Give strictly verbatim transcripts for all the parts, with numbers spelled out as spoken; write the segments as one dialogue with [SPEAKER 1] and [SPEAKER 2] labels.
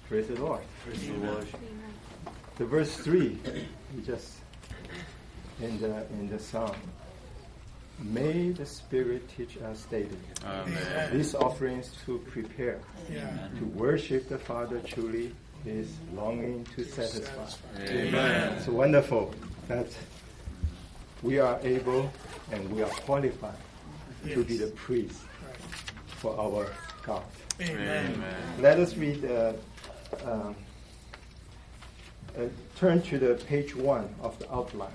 [SPEAKER 1] Praise the Lord.
[SPEAKER 2] Praise the Lord.
[SPEAKER 1] The verse three, we just in the in the psalm. May the Spirit teach us daily.
[SPEAKER 2] Amen.
[SPEAKER 1] These offerings to prepare
[SPEAKER 3] Yeah.
[SPEAKER 1] to worship the Father truly is longing to satisfy.
[SPEAKER 2] Amen.
[SPEAKER 1] It's wonderful that we are able and we are qualified to be the priest for our God.
[SPEAKER 3] Amen.
[SPEAKER 2] Amen.
[SPEAKER 1] Let us read. Uh, um, uh, turn to the page one of the outline.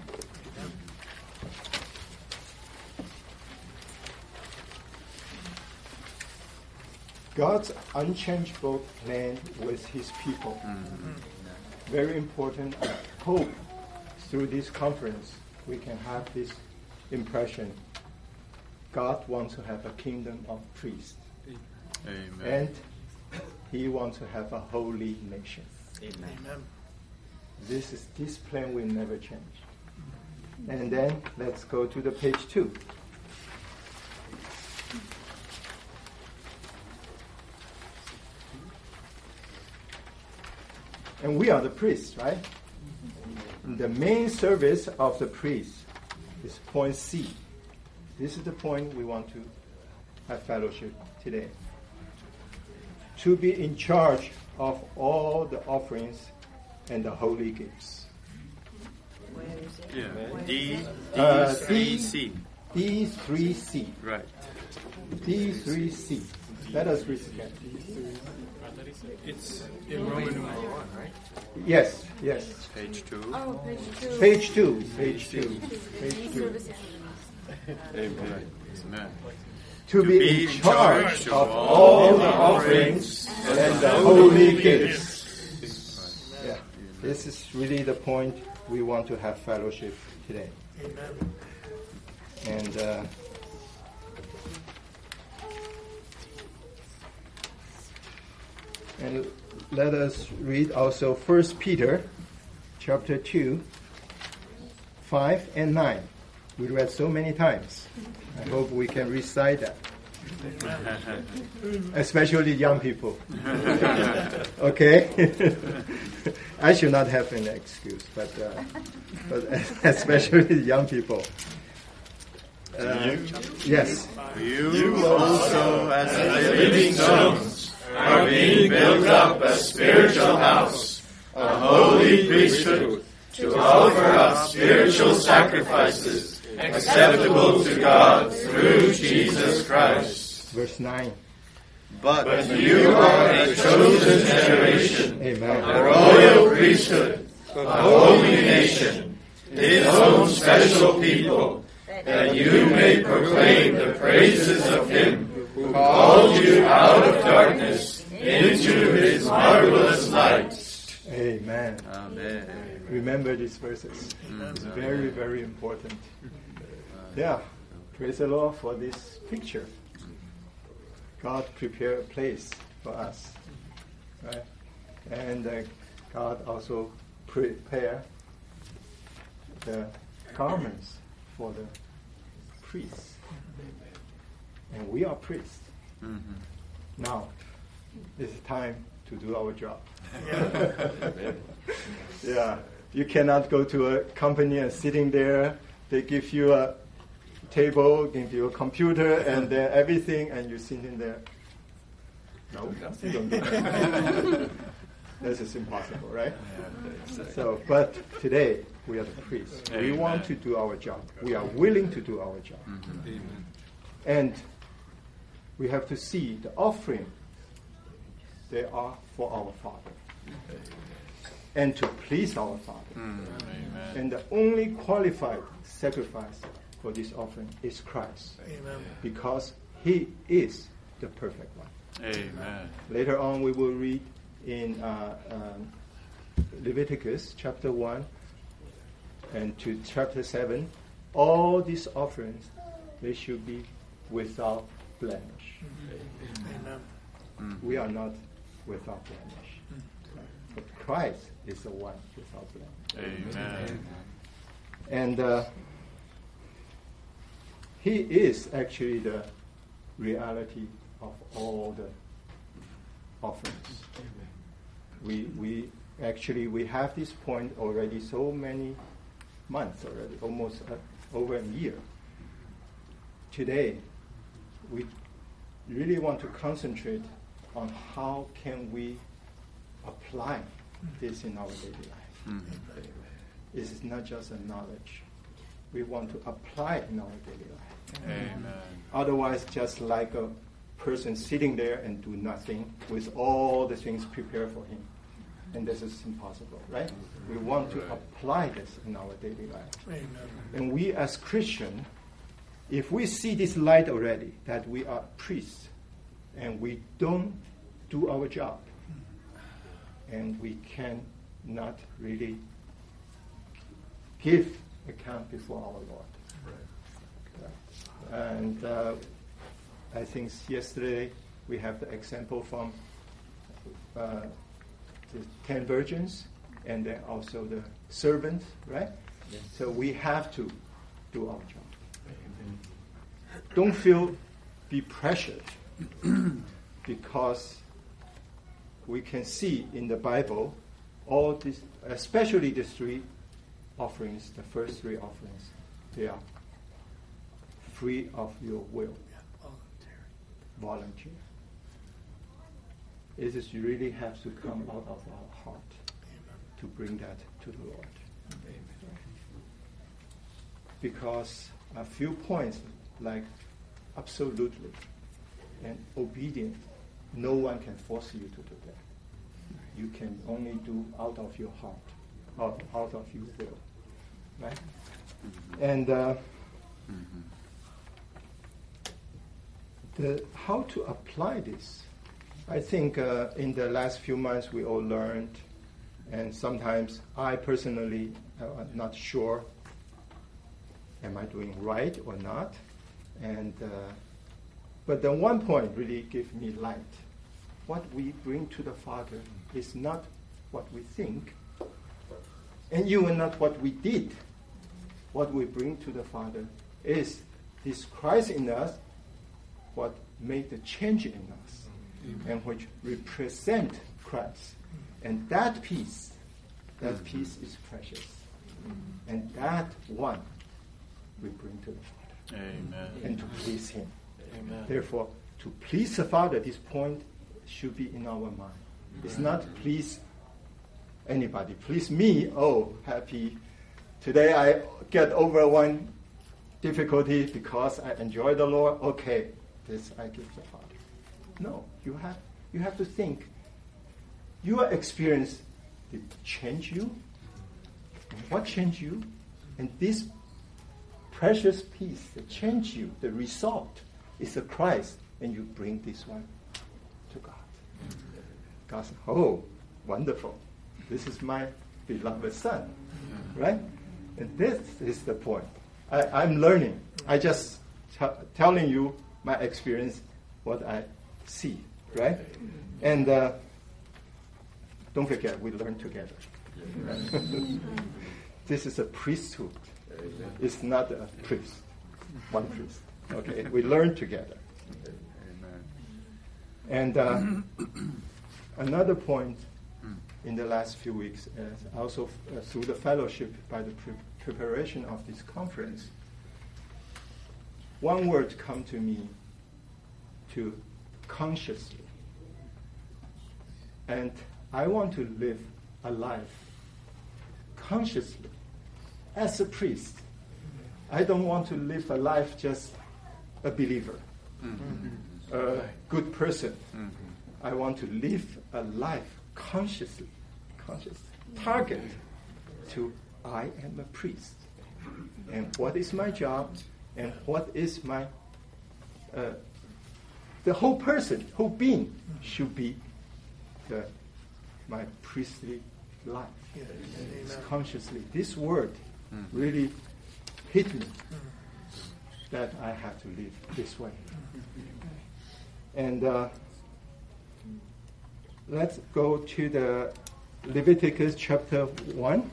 [SPEAKER 1] God's unchangeable plan with His people.
[SPEAKER 2] Mm-hmm.
[SPEAKER 1] Very important. I hope through this conference we can have this impression. God wants to have a kingdom of priests.
[SPEAKER 2] Amen.
[SPEAKER 1] And He wants to have a holy nation.
[SPEAKER 3] Amen.
[SPEAKER 1] This is this plan will never change. And then let's go to the page two. And we are the priests, right? The main service of the priest is point C. This is the point we want to have fellowship today. To be in charge of all the offerings and the holy gifts.
[SPEAKER 2] Yeah. D, D,
[SPEAKER 1] Uh,
[SPEAKER 2] three,
[SPEAKER 1] D-
[SPEAKER 2] C.
[SPEAKER 1] D three C.
[SPEAKER 2] Right.
[SPEAKER 1] D three C. Let us read again.
[SPEAKER 3] It's in Roman numeral one, right?
[SPEAKER 1] Yes, yes.
[SPEAKER 2] Page two.
[SPEAKER 4] Oh, page two.
[SPEAKER 1] Page two. Page two. Page two.
[SPEAKER 2] Amen. Amen.
[SPEAKER 1] To
[SPEAKER 2] To
[SPEAKER 1] be
[SPEAKER 2] be
[SPEAKER 1] in
[SPEAKER 2] in
[SPEAKER 1] charge
[SPEAKER 2] charge
[SPEAKER 1] of
[SPEAKER 2] of
[SPEAKER 1] all the offerings and the holy gifts. Yeah. This is really the point we want to have fellowship today.
[SPEAKER 3] Amen.
[SPEAKER 1] And uh, and let us read also First Peter chapter two, five and nine. We read so many times. I hope we can recite that. Especially young people. Okay? I should not have an excuse, but uh, but especially young people. Uh, yes.
[SPEAKER 2] You also, as living stones, are being built up a spiritual house, a holy priesthood, to offer up spiritual sacrifices acceptable to God through Jesus Christ.
[SPEAKER 1] Verse nine.
[SPEAKER 2] But, but you are a chosen generation,
[SPEAKER 1] Amen.
[SPEAKER 2] a royal priesthood, a holy nation, His own special people, that you may proclaim the praises of Him who called you out of darkness into His marvelous light.
[SPEAKER 1] Amen.
[SPEAKER 2] Amen.
[SPEAKER 1] Remember these verses. It's very, very important. Yeah. Praise the Lord for this picture. God prepared a place for us. Right? And uh, God also prepared the garments for the priests. And we are priests.
[SPEAKER 2] Mm-hmm.
[SPEAKER 1] Now, it's time to do our job. Yeah. You cannot go to a company and sitting there. They give you a table, give you a computer, and then everything, and you're sitting there. No, you don't do that. This is impossible, right? So, but today we are the priests. We
[SPEAKER 2] Amen.
[SPEAKER 1] want to do our job. We are willing to do our job.
[SPEAKER 2] Mm-hmm.
[SPEAKER 1] And we have to see the offering. They are for our Father. And to please our Father.
[SPEAKER 2] Mm, amen.
[SPEAKER 1] And the only qualified sacrifice for this offering is Christ.
[SPEAKER 3] Amen.
[SPEAKER 1] Because He is the perfect one.
[SPEAKER 2] Amen.
[SPEAKER 1] Later on we will read in uh, um, Leviticus chapter one and to chapter seven, all these offerings, they should be without blemish.
[SPEAKER 3] Amen.
[SPEAKER 2] Mm-hmm.
[SPEAKER 1] We are not without blemish. But Christ is the one without blemish.
[SPEAKER 2] Amen.
[SPEAKER 1] And uh, He is actually the reality of all the offerings. We we, we actually we have this point already so many months already, almost uh, over a year. Today, we really want to concentrate on how can we apply this in our daily life. Mm-hmm. This is not just a knowledge. We want to apply it in our daily life.
[SPEAKER 2] Amen.
[SPEAKER 1] Otherwise, just like a person sitting there and do nothing with all the things prepared for him. And this is impossible, right? We want to apply this in our daily life.
[SPEAKER 3] Amen.
[SPEAKER 1] And we as Christians, if we see this light already, that we are priests, and we don't do our job, and we can not really give account before our Lord. Right. And uh, I think yesterday we have the example from uh, the ten virgins, and then also the servants, right? Yes. So we have to do our job. Amen. Don't feel be pressured because we can see in the Bible all this, especially the three offerings, the first three offerings, they are free of your will. Volunteer. It is really has to come out of our heart to bring that to the Lord. Amen. Because a few points like absolutely and obedient, no one can force you to do that. You can only do out of your heart, out, out of your will. Right? And uh, mm-hmm. The, how to apply this? I think uh, in the last few months we all learned, and sometimes I personally uh, am not sure, am I doing right or not? And uh, but the one point really gave me light. What we bring to the Father is not what we think, and even not what we did. What we bring to the Father is this Christ in us, what made the change in us, mm-hmm. and which represent Christ. And that peace, that mm-hmm. peace is precious. Mm-hmm. And that one we bring to the Father.
[SPEAKER 2] Amen.
[SPEAKER 1] And to please Him.
[SPEAKER 2] Amen.
[SPEAKER 1] Therefore, to please the Father, this point should be in our mind. Mm-hmm. It's not please anybody. Please me, oh, happy. Today I get over one difficulty because I enjoy the Lord. Okay. This I give the Father. No, you have you have to think. Your experience did change you. What changed you? And this precious peace that changed you, the result is the Christ, and you bring this one to God. God said, oh, wonderful. This is my beloved Son. Right? And this is the point. I, I'm learning. I just t- telling you my experience, what I see, right? And uh, don't forget, we learn together. Right? This is a priesthood. It's not a priest, one priest. Okay, we learn together. And uh, another point in the last few weeks, is also uh, through the fellowship by the pre- preparation of this conference, one word come to me, to consciously. And I want to live a life consciously as a priest. I don't want to live a life just a believer, mm-hmm. a good person. Mm-hmm. I want to live a life consciously, conscious, target to I am a priest. And what is my job? And what is my, uh, the whole person, whole being should be the, my priestly life. Yes. It's consciously. This word mm. really hit me that I have to live this way. And uh, let's go to the Leviticus chapter one.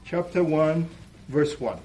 [SPEAKER 1] chapter one, verse one.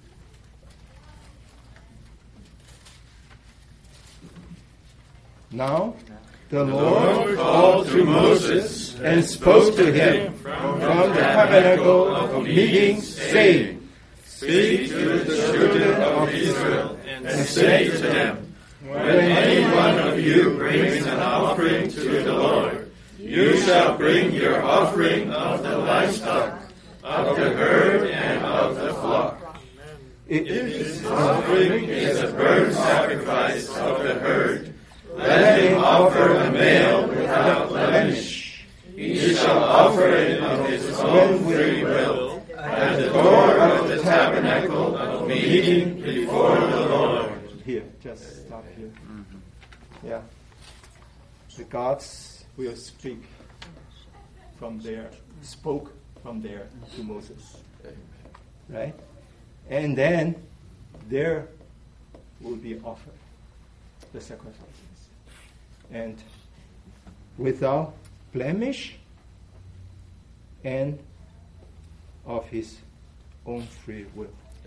[SPEAKER 1] Now the Lord called to Moses and spoke to him from the tabernacle of meeting, saying,
[SPEAKER 2] Speak to the children of Israel, and say to them, When any one of you brings an offering to the Lord, you shall bring your offering of the livestock, of the herd, and of the flock. If his offering is a burnt sacrifice of the herd, let him offer a male without blemish. He shall offer it of his own free will at the door of the tabernacle of meeting before the Lord.
[SPEAKER 1] Here, just stop here. Mm-hmm. Yeah. The gods will speak from there, spoke from there to Moses. Right? And then there will be offered the sacrifices. And without blemish and of his own free will.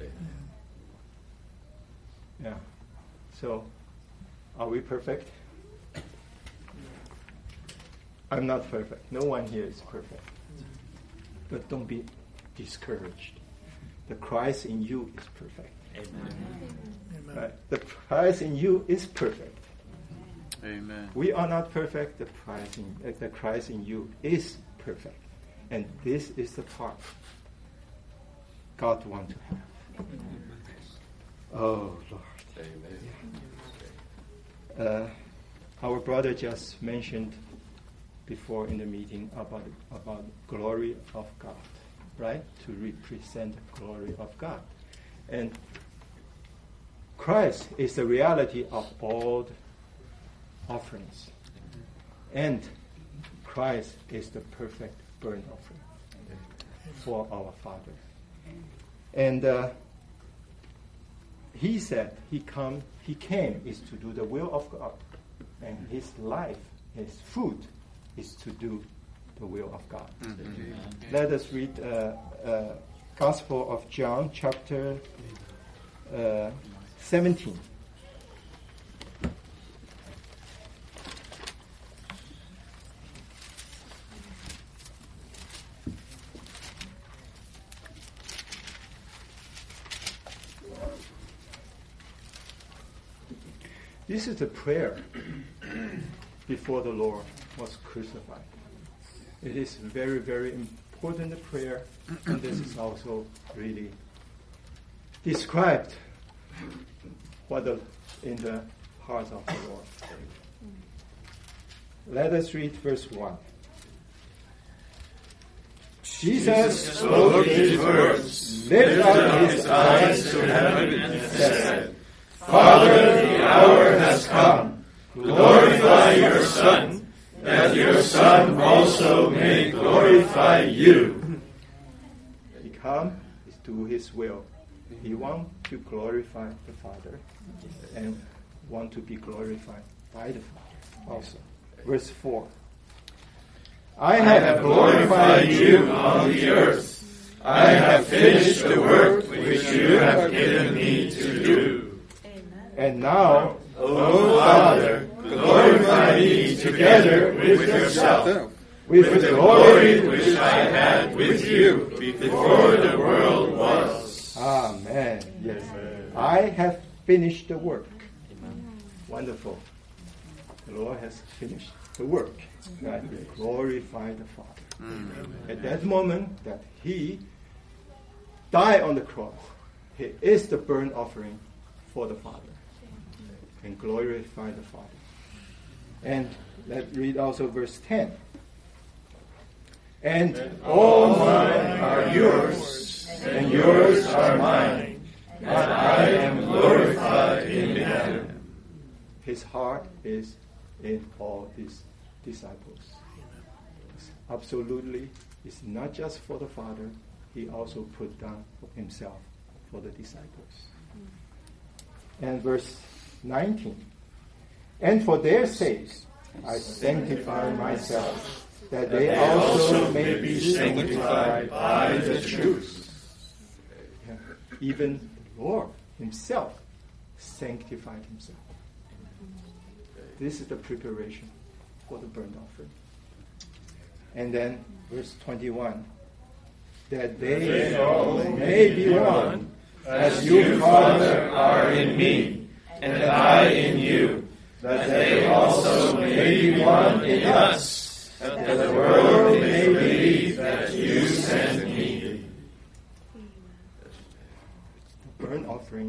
[SPEAKER 1] Yeah. So, are we perfect? I'm not perfect. No one here is perfect. But don't be discouraged. The Christ in you is perfect.
[SPEAKER 3] Amen.
[SPEAKER 1] Right? The Christ in you is perfect.
[SPEAKER 2] Amen.
[SPEAKER 1] We are not perfect. The Christ in, uh, the Christ in you is perfect. And this is the part God wants to have. Oh, Lord. Uh, our brother just mentioned before in the meeting about about glory of God, right? To represent the glory of God. And Christ is the reality of all the offerings. And Christ is the perfect burnt offering for our Father. And uh, he said he come he came is to do the will of God. And his life, his food, is to do the will of God. Mm-hmm. Let us read uh, uh, Gospel of John, chapter uh, seventeen. This is the prayer before the Lord was crucified. It is very, very important prayer, and this is also really described what the, in the heart of the Lord. Let us read verse one. Jesus spoke these words, lifted up his eyes to heaven, and said, Father, the hour has come. Glorify your Son, that your Son also may glorify you. He come is do his will. He want to glorify the Father and want to be glorified by the Father also. Verse four. I have glorified you on the earth. I have finished the work which you have given me to do. And now, O Father, glorify me together with yourself, with the glory which I had with you before the world was. Amen. Yes. I have finished the work. Wonderful. The Lord has finished the work. That will glorify the Father. Amen. At that moment that he died on the cross, he is the burnt offering for the Father. And glorify the Father. And let's read also verse ten. And, and all mine are yours, and yours are mine, and I am glorified in them. His heart is in all these disciples. Absolutely, it's not just for the Father, he also put down himself for the disciples. And verse nineteen. And for their sakes I sanctify myself, that they also may be sanctified by the truth. even the Lord himself sanctified himself. This is the preparation for the burnt offering. And then verse twenty-one, that they,
[SPEAKER 2] they all
[SPEAKER 1] may be one,
[SPEAKER 2] as you, Father, are in me, and I in you, that they also may be one in us, that the world may believe that you sent me.
[SPEAKER 1] The burnt offering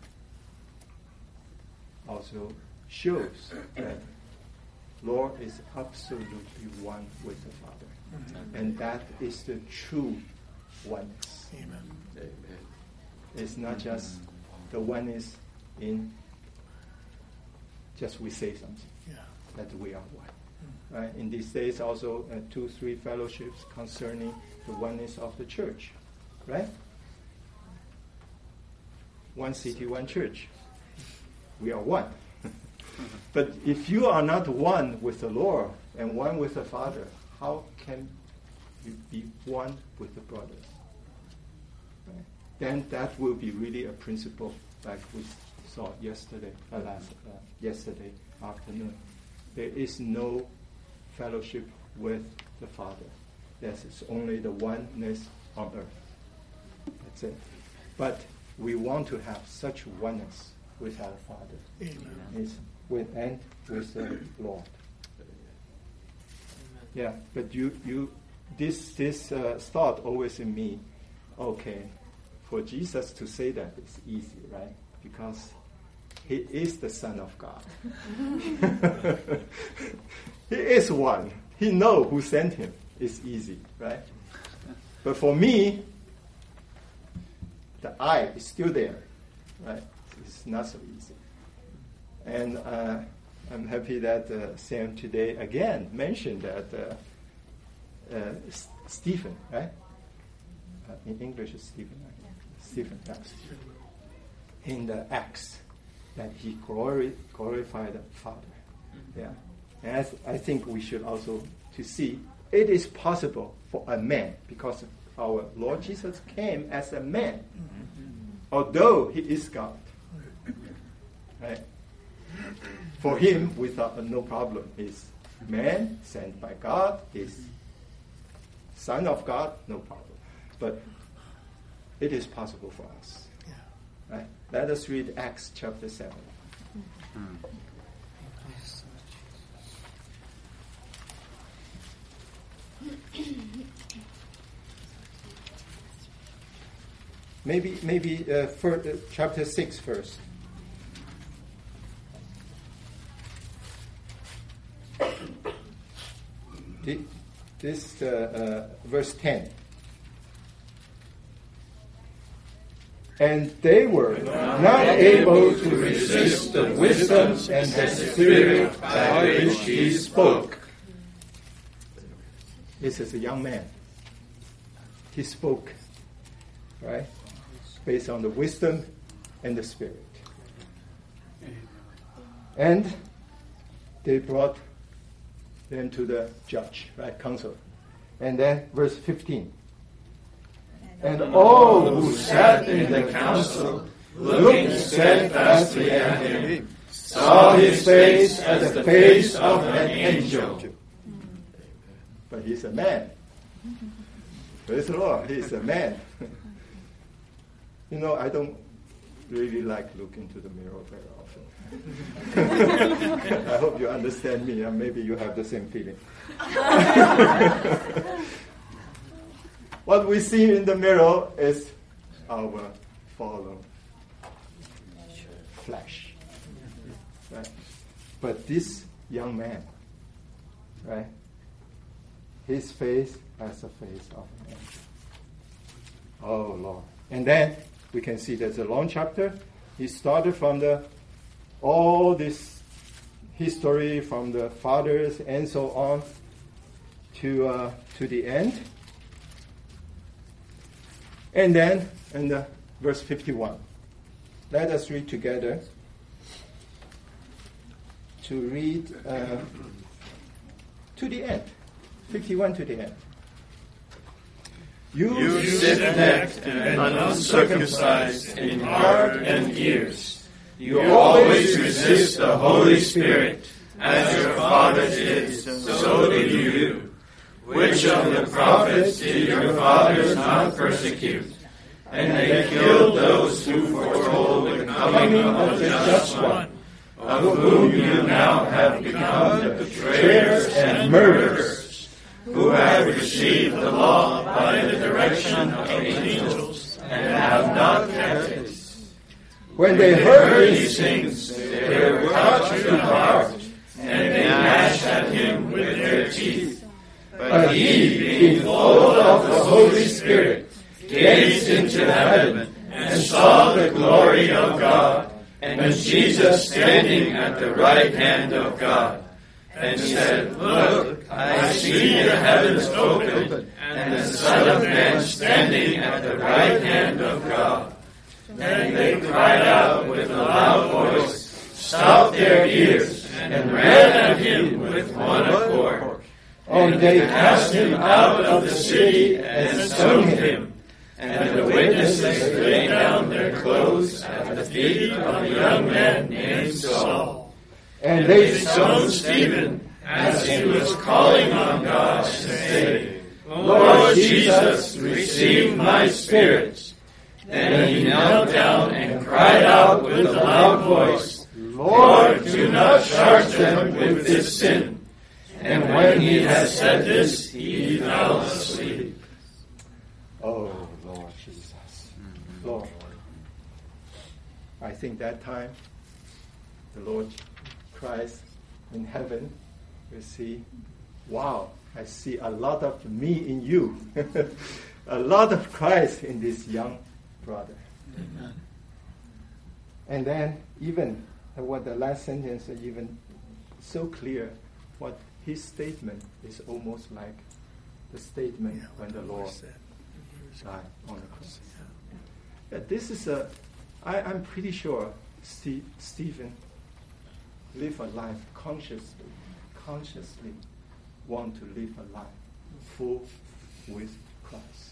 [SPEAKER 1] also shows that Lord is absolutely one with the Father. Mm-hmm. And that is the true oneness.
[SPEAKER 3] Amen.
[SPEAKER 1] It's not just the oneness in just we say something,
[SPEAKER 3] yeah.
[SPEAKER 1] that we are one. Mm-hmm. Right? In these days also uh, two, three fellowships concerning the oneness of the church. Right? One city, one church. We are one. But if you are not one with the Lord and one with the Father, how can you be one with the brothers? Right? Then that will be really a principle like we saw yesterday, uh, last, uh, yesterday afternoon. There is no fellowship with the Father. Yes, it's only the oneness on earth. That's it. But we want to have such oneness with our Father.
[SPEAKER 3] Amen.
[SPEAKER 1] It's with and with the Lord. Yeah, but you you this this uh, thought always in me. Okay, for Jesus to say that is easy, right? Because he is the Son of God. He is one. He knows who sent him. It's easy, right? But for me, the I is still there, right? It's not so easy. And uh, I'm happy that uh, Sam today again mentioned that uh, uh, S- Stephen, right? Uh, in English, it's Stephen, right? Stephen, yeah. In the Acts, that he glori- glorified the Father. Yeah, and I, th- I think we should also to see it is possible for a man, because our Lord Jesus came as a man, although he is God. Right? For him, without uh, no problem, he's man sent by God, he's Son of God, no problem. But it is possible for us. Yeah. Right? Let us read Acts chapter seven. Mm. Maybe, maybe uh, for, uh, chapter six first. This uh, uh, verse ten. And they were not able to resist the wisdom and the spirit by which he spoke. This is a young man. He spoke, right? Based on the wisdom and the spirit. And they brought them to the judge, right? Council. And then verse fifteen. And all who sat in the council, looking steadfastly at him, saw his face as the face of an angel. But he's a man. Praise the Lord, he's a man. You know, I don't really like looking to the mirror very often. I hope you understand me, and maybe you have the same feeling. What we see in the mirror is our fallen flesh. Right? But this young man, right? His face as the face of an angel. Oh Lord. And then we can see there's a long chapter. He started from the all this history from the fathers and so on to uh, to the end. And then in the verse fifty-one. Let us read together. To read uh, to the end. fifty-one to the end.
[SPEAKER 2] You, you stiff-necked and uncircumcised in heart and ears. You always resist the Holy Spirit, as your father did, so did you. Which of the prophets did your fathers not persecute? And they killed those who foretold the coming of the Just One, of whom you now have become the betrayers and murderers, who have received the law by the direction of angels, and have not kept it. When they heard these things, they were cut to the heart, and they gnashed at him with their teeth. But he, being full of the Holy Spirit, gazed into heaven, and saw the glory of God, and Jesus standing at the right hand of God, and said, Look, I see the heavens opened, and the Son of Man standing at the right hand of God. Then they cried out with a loud voice, stopped their ears, and ran at him with one accord. And they cast him out of the city and stoned him. And the witnesses laid down their clothes at the feet of a young man named Saul. And they stoned Stephen as he was calling on God and saying, Lord Jesus, receive my spirit. Then he knelt down and cried out with a loud voice, Lord, do not charge them with this sin. And when he had said this, he fell asleep.
[SPEAKER 1] Oh, Lord Jesus. Lord. I think that time, the Lord Christ in heaven will see, wow, I see a lot of me in you. A lot of Christ in this young brother. Amen. And then even what the last sentence is even so clear, what his statement is almost like the statement yeah, when the Lord died on the cross. Yeah, this is a, I, I'm pretty sure Steve, Stephen lived a life consciously, consciously want to live a life full with Christ.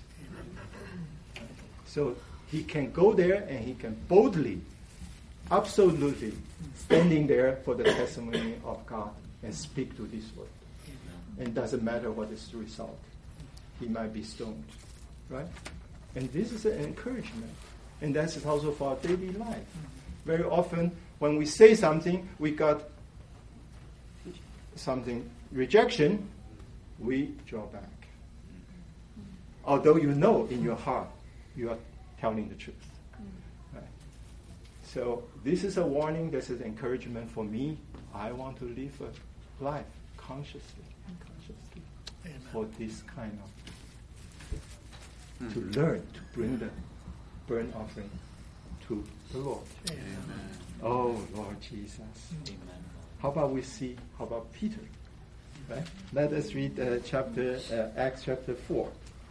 [SPEAKER 1] So he can go there and he can boldly, absolutely, standing there for the testimony of God and speak to this word. And it doesn't matter what is the result. He might be stoned. Right? And this is an encouragement. And that's also for our daily life. Very often when we say something, we got something rejection, we draw back. Although you know in your heart you are telling the truth. Right? So this is a warning, this is encouragement for me. I want to live a life consciously, consciously Amen. For this kind of, mm. to learn to bring the burnt offering to the Lord. Amen. Oh, Lord Jesus. Amen. How about we see, how about Peter? Right? Let us read uh, chapter uh, Acts chapter four.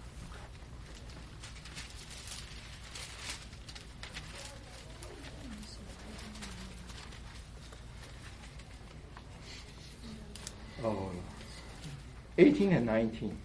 [SPEAKER 1] Oh, eighteen and nineteen.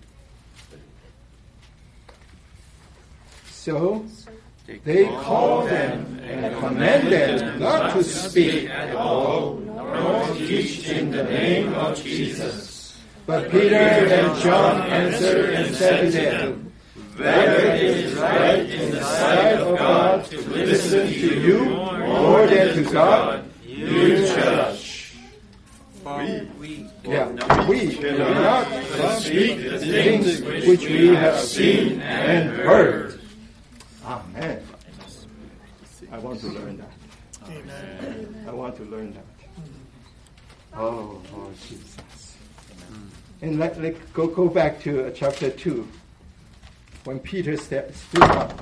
[SPEAKER 1] So they called them and commanded them not to speak at all, nor teach in the name of Jesus. But Peter and John answered and said to them, whether it is right in the sight of God to listen to you more than to God, you judge. We, we, yeah, we cannot speak the things which we have seen and heard. Amen. I want to learn that. Amen. I want to learn that. Oh, Lord Jesus. And let, let go go back to uh, chapter two, when Peter st- stood up.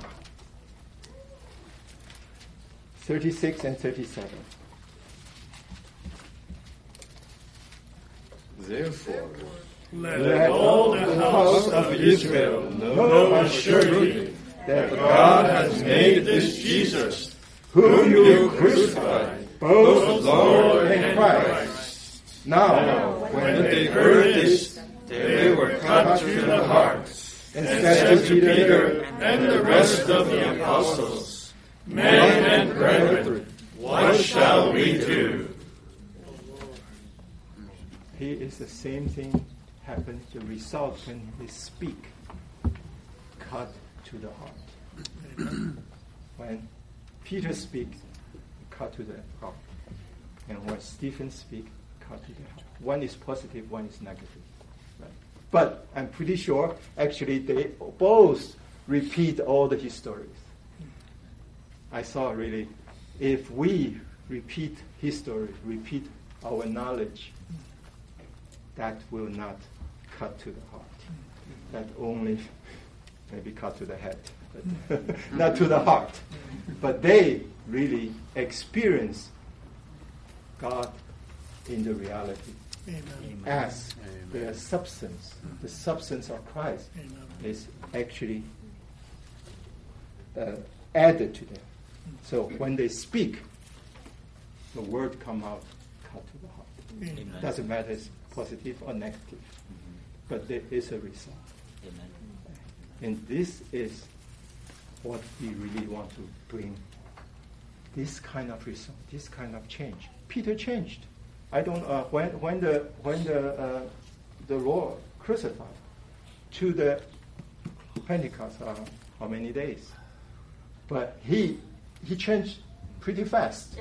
[SPEAKER 1] thirty-six and thirty-seven.
[SPEAKER 2] Therefore,
[SPEAKER 3] let, let all the house of Israel know assuredly
[SPEAKER 2] that God has made this Jesus, whom you crucified, both Lord and Christ. Now, when they heard this, they were cut to the heart,
[SPEAKER 1] and
[SPEAKER 3] and
[SPEAKER 1] said
[SPEAKER 3] said to Peter and the rest of the apostles, Men and brethren, what shall we do?
[SPEAKER 1] Here is the same thing happens, the result when they speak, cut to the heart. When Peter speaks, cut to the heart. And when Stephen speaks, cut to the heart. One is positive, one is negative. Right? But I'm pretty sure, actually, they both repeat all the histories. I saw really, if we repeat history, repeat our knowledge, that will not cut to the heart. That only maybe cut to the head, but not to the heart. But they really experience God in the reality.
[SPEAKER 4] Amen.
[SPEAKER 1] As their substance, the substance of Christ
[SPEAKER 4] Amen.
[SPEAKER 1] is actually uh, added to them. So when they speak, the word come out, cut to the heart.
[SPEAKER 4] Amen.
[SPEAKER 1] Doesn't matter if it's positive or negative, but there is a result.
[SPEAKER 5] Amen.
[SPEAKER 1] And this is what we really want to bring. This kind of result, this kind of change. Peter changed. I don't uh, when when the when the uh, the Lord crucified to the Pentecost, uh, how many days? But he he changed pretty fast,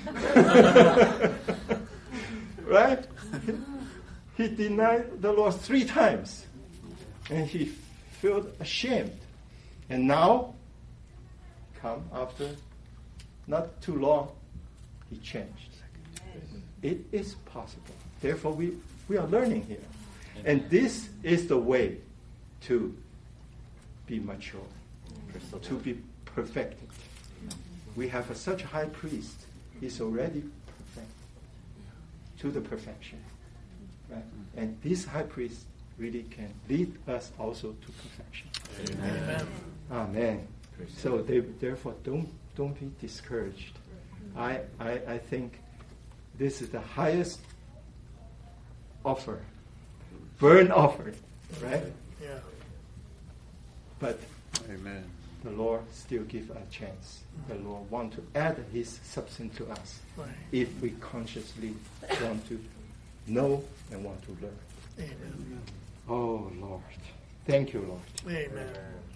[SPEAKER 1] right? He denied the Lord three times, and he felt ashamed. And now, come after not too long, he changed. It is possible. Therefore, we, we are learning here. And this is the way to be mature, to be perfected. We have a, such a high priest. He's already perfect, to the perfection. Right? And this high priest really can lead us also to perfection.
[SPEAKER 4] Amen.
[SPEAKER 1] Amen. So they, therefore, don't don't be discouraged. I, I I think this is the highest offer, burnt offering, right?
[SPEAKER 4] Yeah.
[SPEAKER 1] But
[SPEAKER 2] Amen.
[SPEAKER 1] the Lord still gives a chance. The Lord wants to add His substance to us
[SPEAKER 4] Right.
[SPEAKER 1] if we consciously want to know and want to learn.
[SPEAKER 4] Amen.
[SPEAKER 1] Oh Lord, thank you, Lord.
[SPEAKER 4] Amen.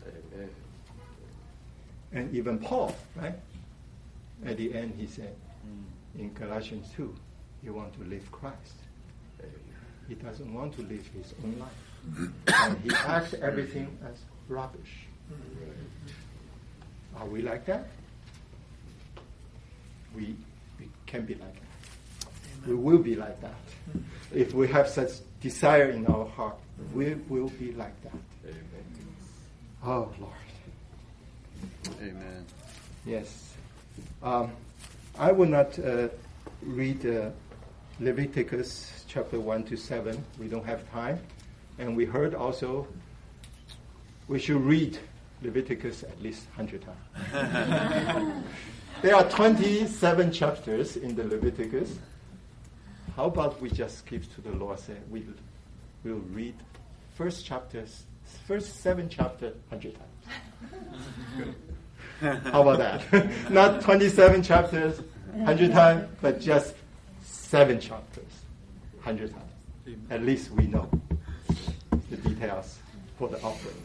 [SPEAKER 1] And even Paul, right? At the end, he said in Galatians two, he wants to live Christ. He doesn't want to live his own life. And he acts everything as rubbish. Are we like that? We, we can be like that. We will be like that. If we have such desire in our heart, we will be like that. Oh, Lord.
[SPEAKER 2] Amen.
[SPEAKER 1] Yes. Um, I will not uh, read uh, Leviticus chapter one to seven. We don't have time. And we heard also we should read Leviticus at least one hundred times. There are twenty-seven chapters in the Leviticus. How about we just give to the Lord, say we will read first chapters, first seven chapters one hundred times. How about that? Not twenty-seven chapters one hundred times, but just seven chapters one hundred times. At least we know the details for the offerings.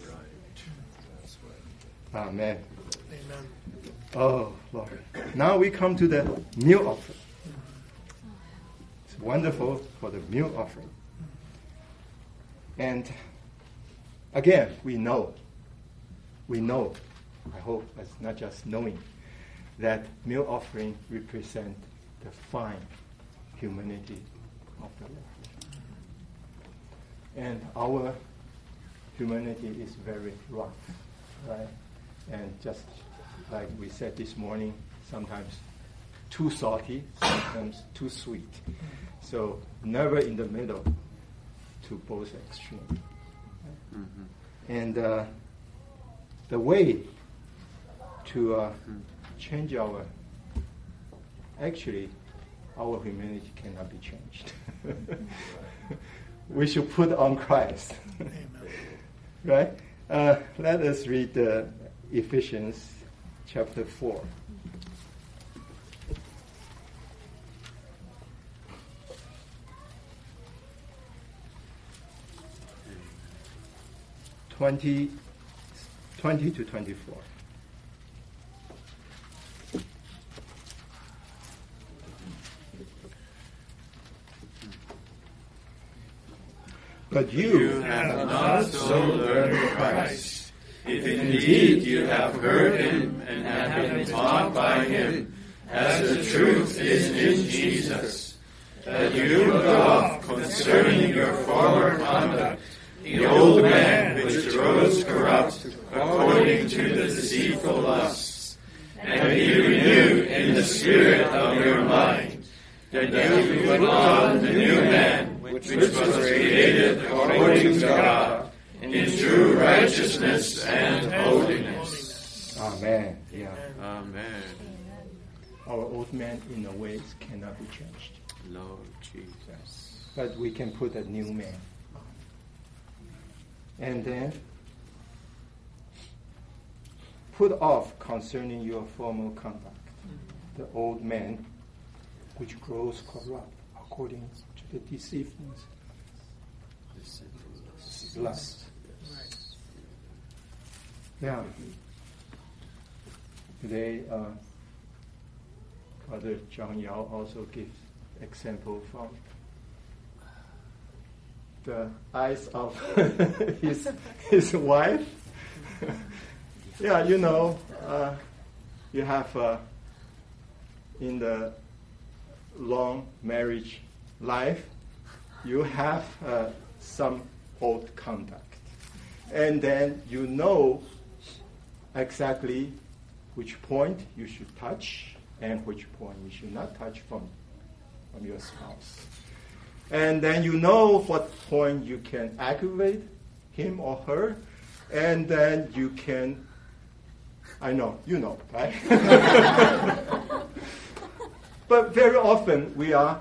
[SPEAKER 1] Amen.
[SPEAKER 4] Amen.
[SPEAKER 1] Oh, Lord. Now we come to the meal offering. It's wonderful for the meal offering. And again, we know, we know, I hope it's not just knowing, that meal offering represent the fine humanity of the Lord. And our humanity is very rough, right? And just like we said this morning, sometimes too salty, sometimes too sweet. So never in the middle to both extremes. Mm-hmm. And uh, the way to uh, change our, actually, our humanity cannot be changed. We should put on Christ.
[SPEAKER 4] Amen.
[SPEAKER 1] Right? Uh, let us read uh, Ephesians chapter four. Twenty, twenty to twenty-four. But you,
[SPEAKER 2] You have not so learned Christ. If indeed you have heard him and have been taught by him, as the truth is in Jesus, that you put off concerning your former conduct the old man which arose corrupt according to the deceitful lusts, and be renewed in the spirit of your mind, that you put on the new man which was created according to God, in true righteousness and holiness.
[SPEAKER 1] Amen. Yeah.
[SPEAKER 2] Amen.
[SPEAKER 1] Our old man, in a way, cannot be changed.
[SPEAKER 2] Lord Jesus.
[SPEAKER 1] But we can put a new man on. And then put off concerning your former conduct the old man which grows corrupt according to the deceitfulness, lust. Yeah. Today, uh, Father Zhang Yao also gives example from the eyes of his his wife. Yeah, you know, uh, you have uh, in the long marriage life, you have uh, some old conduct. And then you know exactly which point you should touch and which point you should not touch from, from your spouse. And then you know what point you can aggravate him or her, and then you can, I know, you know, right? But very often we are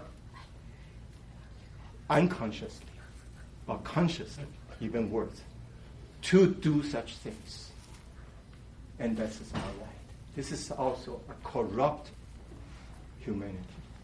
[SPEAKER 1] unconsciously or consciously, even worse, to do such things. And that is our life. This is also a corrupt humanity.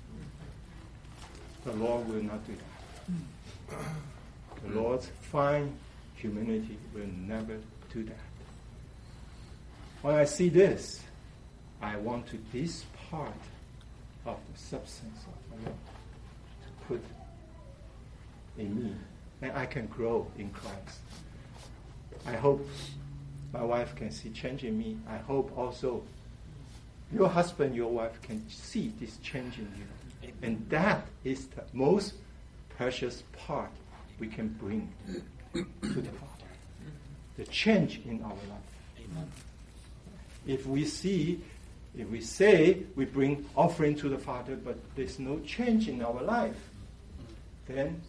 [SPEAKER 1] The Lord will not do that. The Lord's fine humanity will never do that. When I see this, I want to this part of the substance of the Lord to put in me, and I can grow in Christ. I hope my wife can see change in me. I hope also your husband, your wife can see this change in you. Amen. And that is the most precious part we can bring to the Father. The change in our life. Amen. If we see, if we say we bring offering to the Father, but there's no change in our life, then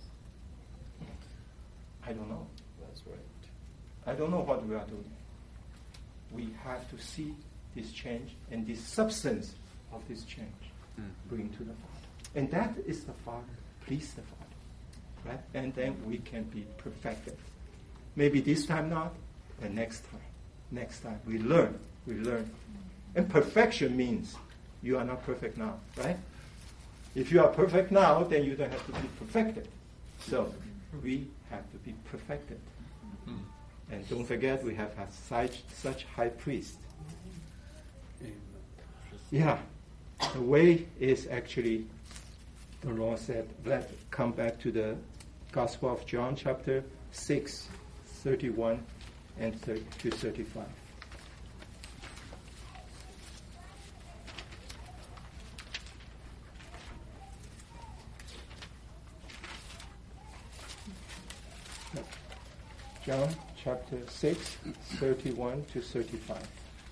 [SPEAKER 1] I don't know.
[SPEAKER 2] That's right.
[SPEAKER 1] I don't know what we are doing. We have to see this change and this substance of this change mm-hmm. bring to the Father. And that is the Father, please the Father. Right? And then we can be perfected. Maybe this time not, but next time. Next time. We learn. We learn. And perfection means you are not perfect now, right? If you are perfect now, then you don't have to be perfected. So we have to be perfected. Mm-hmm. And don't forget, we have had such, such high priest. Yeah, the way is actually, the Lord said, let's come back to the Gospel of John, chapter six, thirty-one and thirty to thirty-five. John chapter six, thirty-one to thirty-five.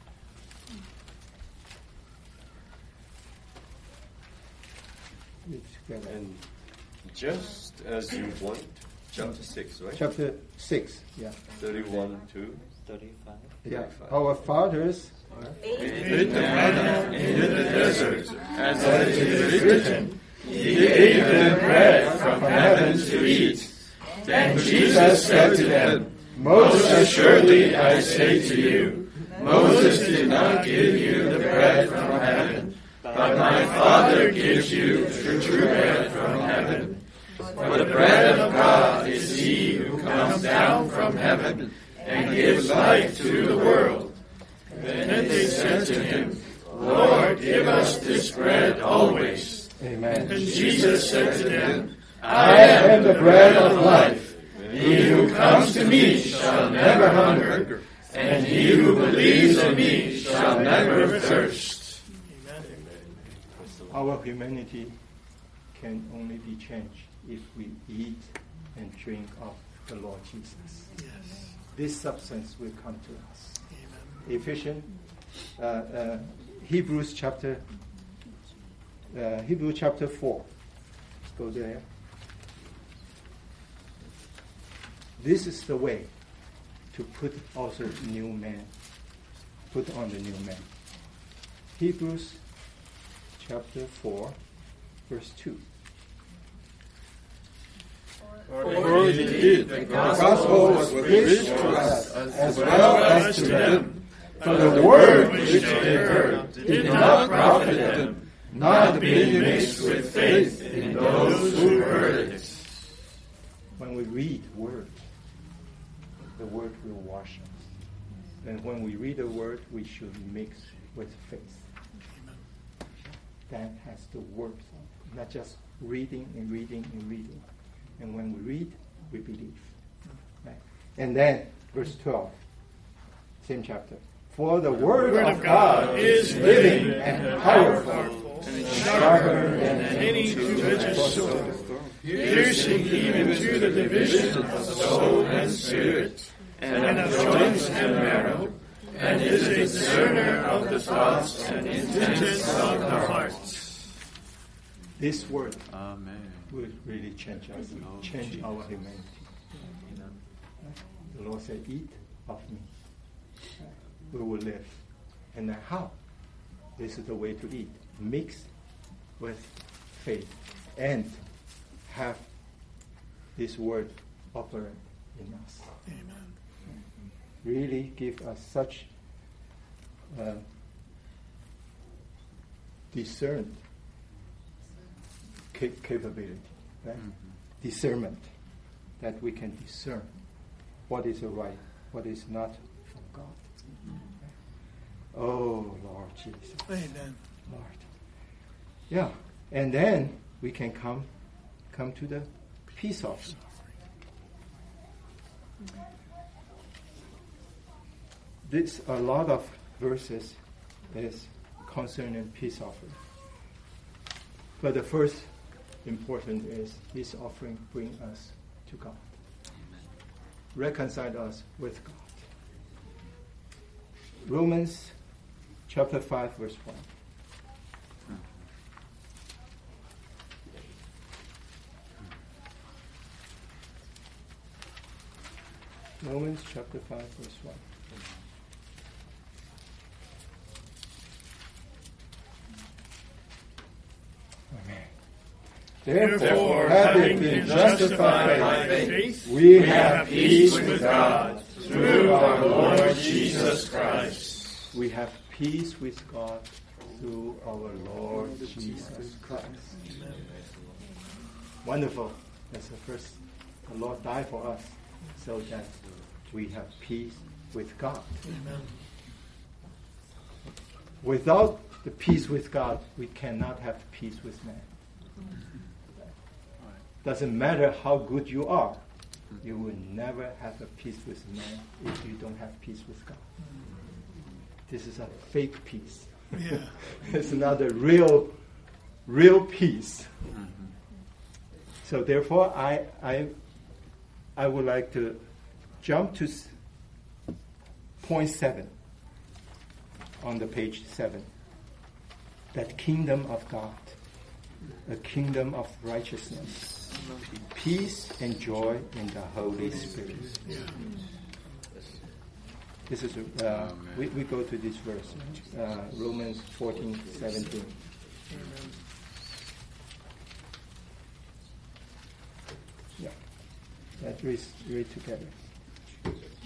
[SPEAKER 5] And just as you want, chapter six, right?
[SPEAKER 1] Chapter six, yeah.
[SPEAKER 5] thirty-one to
[SPEAKER 6] thirty-five.
[SPEAKER 1] Yeah. Our fathers
[SPEAKER 2] ate the manna in the desert, as it is written, He gave them bread from heaven to eat. Then Jesus said to them, Most assuredly I say to you, Moses did not give you the bread from heaven, but my Father gives you the true bread from heaven. For the bread of God is he who comes down from heaven and gives life to the world. Then they said to him, Lord, give us this bread always.
[SPEAKER 1] Amen.
[SPEAKER 2] And Jesus said to them, I am the bread of life. He who comes to me shall never hunger, and he who believes in me shall never thirst.
[SPEAKER 1] Our humanity can only be changed if we eat and drink of the Lord Jesus.
[SPEAKER 4] Yes.
[SPEAKER 1] This substance will come to us.
[SPEAKER 4] Amen.
[SPEAKER 1] Ephesians, uh, uh, Hebrews chapter, uh, Hebrews chapter four. Let's go there. This is the way to put also new man, put on the new man. Hebrews chapter four, verse two.
[SPEAKER 3] For indeed the
[SPEAKER 1] The
[SPEAKER 3] gospel
[SPEAKER 1] gospel
[SPEAKER 3] was
[SPEAKER 1] was
[SPEAKER 3] preached
[SPEAKER 1] preached
[SPEAKER 3] to us
[SPEAKER 1] as well as to them. For the word which they heard did not profit them, not being mixed with faith in those who heard it. When we read word, the word will wash us. And when we read the word, we should mix with faith. That has to work, not just reading and reading and reading. And when we read, we believe. Right? And then, verse twelve, same chapter. For the word,
[SPEAKER 4] Word
[SPEAKER 1] of God is living and powerful,
[SPEAKER 4] and
[SPEAKER 1] sharper than
[SPEAKER 4] any two-edged sword, piercing even to the division of soul and spirit, and of joints and marrow, and is a discerner of the thoughts and intents of the heart.
[SPEAKER 1] This word
[SPEAKER 5] Amen.
[SPEAKER 1] will really change us, change our humanity. The Lord said, eat of me. We will live. And then how? This is the way to eat. Mix with faith and have this word operate in us.
[SPEAKER 4] Amen.
[SPEAKER 1] Really give us such uh, discerned ca- capability, right?
[SPEAKER 5] Mm-hmm.
[SPEAKER 1] Discernment, that we can discern what is right, what is not from God. Oh, Lord Jesus.
[SPEAKER 4] Amen.
[SPEAKER 1] Lord. Yeah. And then we can come come to the peace offering. This a lot of verses is concerning peace offering. But the first important is this offering bring us to God. Reconcile us with God. Romans chapter five, verse one. Romans chapter five, verse one. Amen.
[SPEAKER 4] Therefore, having been justified by faith,
[SPEAKER 1] we
[SPEAKER 4] we
[SPEAKER 1] have
[SPEAKER 4] have
[SPEAKER 1] peace
[SPEAKER 4] peace
[SPEAKER 1] with
[SPEAKER 4] with
[SPEAKER 1] God
[SPEAKER 4] God through our Lord Jesus Christ.
[SPEAKER 1] We have peace with God through our Lord Jesus Christ. Wonderful. That's the first. The Lord died for us so that we have peace with God.
[SPEAKER 4] Amen.
[SPEAKER 1] Without the peace with God, we cannot have peace with man. Doesn't matter how good you are, you will never have a peace with man if you don't have peace with God. This is a fake peace.
[SPEAKER 4] Yeah.
[SPEAKER 1] It's not a real, real peace. So therefore, I, I, I would like to jump to s- point seven on the page seven. That kingdom of God, a kingdom of righteousness, peace and joy in the Holy Spirit. This is uh, we, we go to this verse, uh, Romans fourteen seventeen. Yeah, let's read, read together.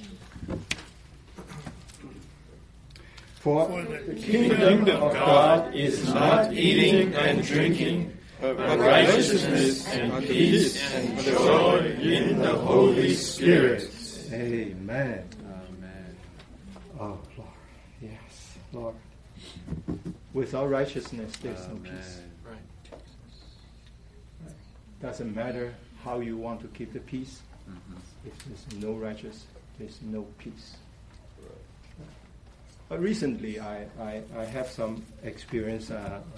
[SPEAKER 1] For,
[SPEAKER 3] For
[SPEAKER 1] the
[SPEAKER 3] the
[SPEAKER 1] kingdom of God is not
[SPEAKER 3] eating and drinking, but righteousness and peace and joy in the Holy Spirit.
[SPEAKER 1] Amen.
[SPEAKER 5] Amen.
[SPEAKER 1] Oh, Lord. Yes, Lord. Without righteousness, there's no
[SPEAKER 5] Amen.
[SPEAKER 1] peace. Doesn't matter how you want to keep the peace.
[SPEAKER 5] Mhm.
[SPEAKER 1] If there's no righteous, there's no peace. But recently, I, I, I have some experience. Uh, uh,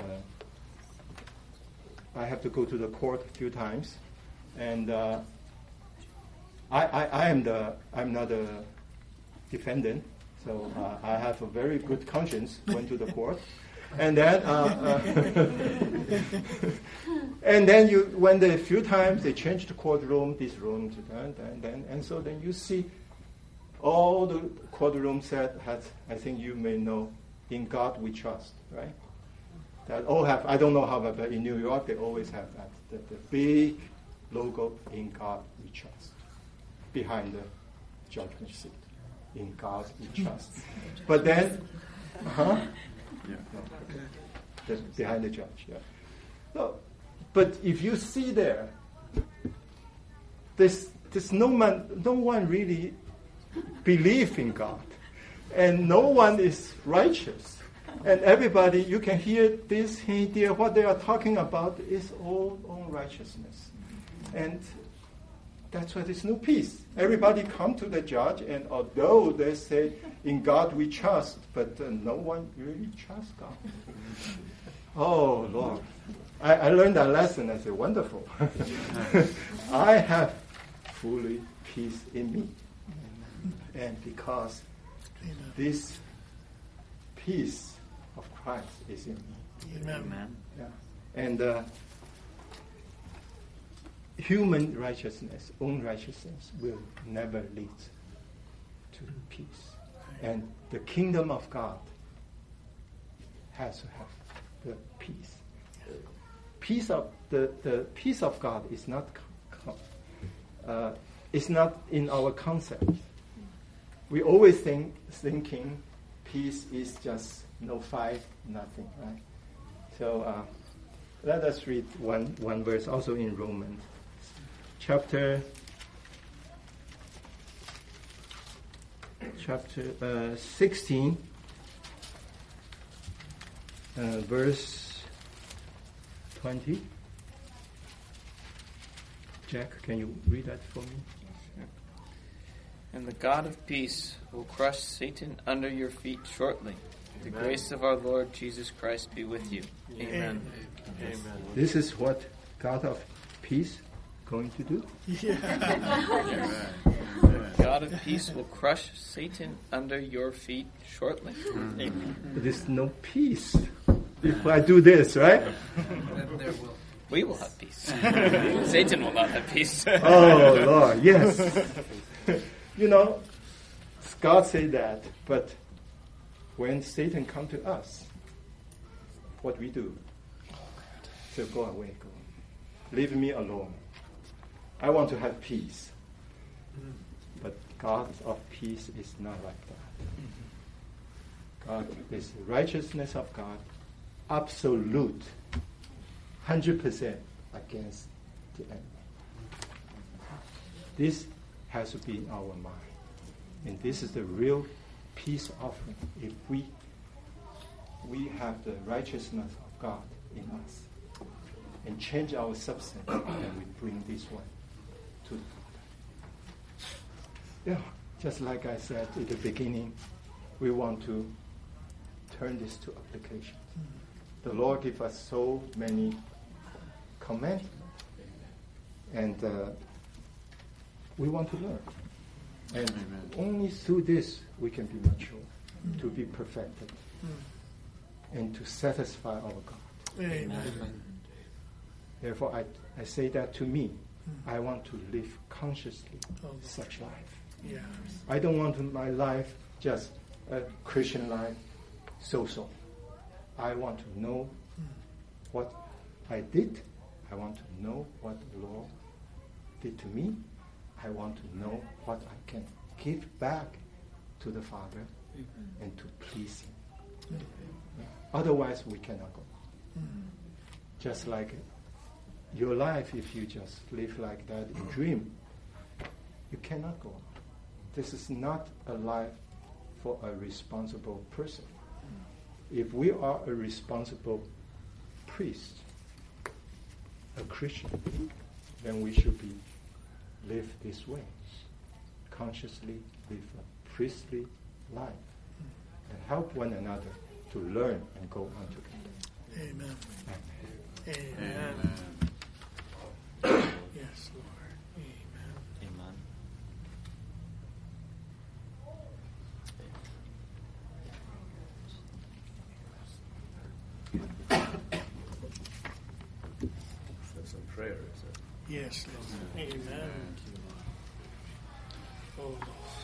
[SPEAKER 1] I have to go to the court a few times, and uh, I, I, I am the I'm not a defendant, so uh, I have a very good conscience when to the court, and then uh, uh, and then you when the few times they change the courtroom, this room to that, and then and so then you see. All the courtroom said has, I think you may know, in God we trust, right? That all have, I don't know how, but in New York they always have that, the, the big logo, in God we trust, behind the judgment seat. In God we trust. But then, huh?
[SPEAKER 5] Yeah.
[SPEAKER 1] No, okay. That's behind the judge, yeah. No, but if you see there, there's, there's no man, no one really believe in God, and no one is righteous, and everybody, you can hear this here, what they are talking about is all unrighteousness, and that's why there's no peace. Everybody come to the judge, and although they say in God we trust, but uh, no one really trusts God. Oh Lord, I, I learned that lesson. I said, wonderful. I have fully peace in me. And because this peace of Christ is in me.
[SPEAKER 3] Amen.
[SPEAKER 1] Yeah. And uh, human righteousness, own righteousness, will never lead to peace. And the kingdom of God has to have the peace. Peace of the, the peace of God is not uh, is not in our concept. We always think thinking peace is just no fight, nothing, right? So uh, let us read one one verse also in Romans, chapter chapter uh, sixteen, uh, verse twenty. Jack, can you read that for me?
[SPEAKER 6] And the God of peace will crush Satan under your feet shortly. The
[SPEAKER 5] Amen.
[SPEAKER 6] grace of our Lord Jesus Christ be with you. Amen.
[SPEAKER 5] Amen.
[SPEAKER 1] This is what God of peace going to do.
[SPEAKER 5] Amen.
[SPEAKER 6] God of peace will crush Satan under your feet shortly. Amen.
[SPEAKER 1] There's no peace if I do this, right?
[SPEAKER 6] We will have peace. Satan will not have peace.
[SPEAKER 1] Oh Lord, yes. You know, God said that, but when Satan come to us, what we do? So go away, go. Leave me alone. I want to have peace. But God of peace is not like that. God is the righteousness of God, absolute, one hundred percent against the enemy. This has to be our mind. And this is the real peace offering. If we we have the righteousness of God in us and change our substance, and we bring this one to the Father. Yeah, just like I said at the beginning, we want to turn this to application. The Lord gives us so many commandments, and uh, we want to learn. And
[SPEAKER 5] Amen.
[SPEAKER 1] only through this we can be mature, mm. to be perfected, mm. and to satisfy our God.
[SPEAKER 3] Amen.
[SPEAKER 1] Amen. Therefore, I, I say that to me, mm. I want to live consciously oh. such life.
[SPEAKER 3] Yes.
[SPEAKER 1] I don't want to, my life just a Christian life, so-so. I want to know mm. what I did. I want to know what the Lord did to me. I want to know what I can give back to the Father and to please Him. Otherwise, we cannot go on. Just like your life, if you just live like that in dream, you cannot go on. This is not a life for a responsible person. If we are a responsible priest, a Christian, then we should be live this way, consciously live a priestly life, and help one another to learn and go on together.
[SPEAKER 4] Amen.
[SPEAKER 1] Amen.
[SPEAKER 4] Amen. Amen. Yes, Lord. Amen.
[SPEAKER 6] Amen.
[SPEAKER 5] That's some prayer, is it?
[SPEAKER 4] Yes, Lord. Amen. Oh, Lord.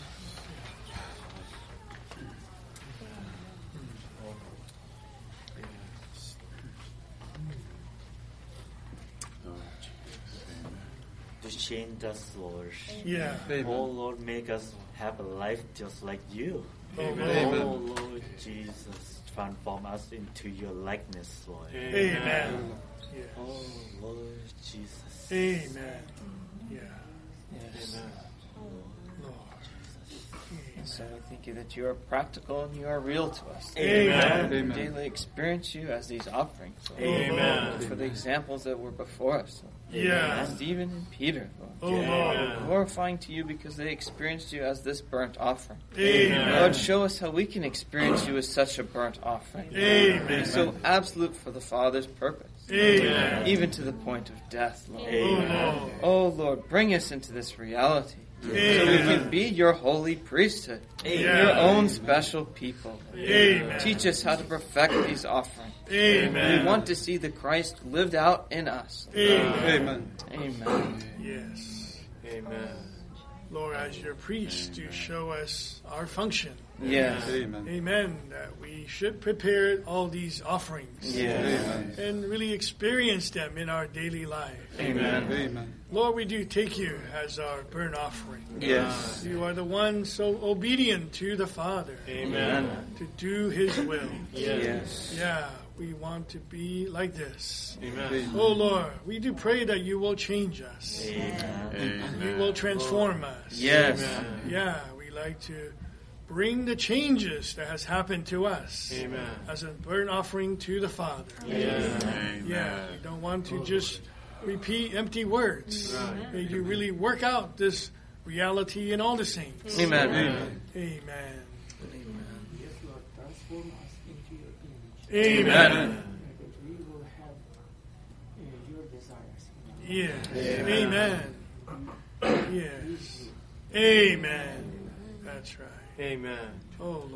[SPEAKER 7] To change us, Lord.
[SPEAKER 4] Yeah.
[SPEAKER 7] Oh, Lord, make us have a life just like you.
[SPEAKER 4] Amen.
[SPEAKER 7] Oh, Lord Jesus, transform us into your likeness, Lord.
[SPEAKER 4] Amen. Yes.
[SPEAKER 7] Oh, Lord Jesus.
[SPEAKER 4] Amen. Yeah.
[SPEAKER 6] Yes.
[SPEAKER 4] Lord.
[SPEAKER 6] So I thank you that you are practical and you are real to us.
[SPEAKER 4] Amen.
[SPEAKER 6] We daily experience you as these offerings. Lord.
[SPEAKER 4] Amen.
[SPEAKER 6] For the examples that were before us. Lord.
[SPEAKER 4] Yeah.
[SPEAKER 6] Stephen and Peter, Lord.
[SPEAKER 4] Oh, Lord.
[SPEAKER 6] We're glorifying to you because they experienced you as this burnt offering.
[SPEAKER 4] Amen.
[SPEAKER 6] Lord, show us how we can experience you as such a burnt offering.
[SPEAKER 4] Amen.
[SPEAKER 6] So absolute for the Father's purpose.
[SPEAKER 4] Amen.
[SPEAKER 6] Even to the point of death, Lord.
[SPEAKER 4] Amen.
[SPEAKER 6] Oh, Lord, bring us into this reality.
[SPEAKER 4] Amen.
[SPEAKER 6] So we can be your holy priesthood,
[SPEAKER 4] Amen.
[SPEAKER 6] your own special people.
[SPEAKER 4] Amen.
[SPEAKER 6] Teach us how to perfect these offerings.
[SPEAKER 4] Amen.
[SPEAKER 6] We want to see the Christ lived out in us.
[SPEAKER 4] Amen.
[SPEAKER 6] Amen.
[SPEAKER 4] Yes.
[SPEAKER 3] Amen.
[SPEAKER 4] Lord, as your priest, you show us our function.
[SPEAKER 6] Yes.
[SPEAKER 3] Amen.
[SPEAKER 4] Amen. That we should prepare all these offerings.
[SPEAKER 6] Yes.
[SPEAKER 4] And really experience them in our daily life.
[SPEAKER 6] Amen.
[SPEAKER 3] Amen.
[SPEAKER 4] Lord, we do take you as our burnt offering.
[SPEAKER 6] Yes.
[SPEAKER 4] You are the one so obedient to the Father.
[SPEAKER 6] Amen.
[SPEAKER 4] To do His will.
[SPEAKER 6] Yes.
[SPEAKER 4] Yeah, we want to be like this.
[SPEAKER 3] Amen.
[SPEAKER 4] Oh Lord, we do pray that you will change us.
[SPEAKER 6] Amen.
[SPEAKER 4] You will transform us.
[SPEAKER 6] Yes.
[SPEAKER 4] Yeah, we like to bring the changes that has happened to us
[SPEAKER 3] Amen.
[SPEAKER 4] as a burnt offering to the Father.
[SPEAKER 3] Amen.
[SPEAKER 4] Yeah, we don't want to just repeat empty words.
[SPEAKER 3] Right.
[SPEAKER 4] May you really work out this reality in all the saints.
[SPEAKER 6] Amen.
[SPEAKER 4] Amen.
[SPEAKER 8] Yes, Lord, transform us into your image.
[SPEAKER 4] Amen.
[SPEAKER 6] Amen.
[SPEAKER 8] That we will have uh, your desires.
[SPEAKER 4] Yes. Amen. Yes. Amen. That's right.
[SPEAKER 3] Amen.
[SPEAKER 4] Oh, Lord.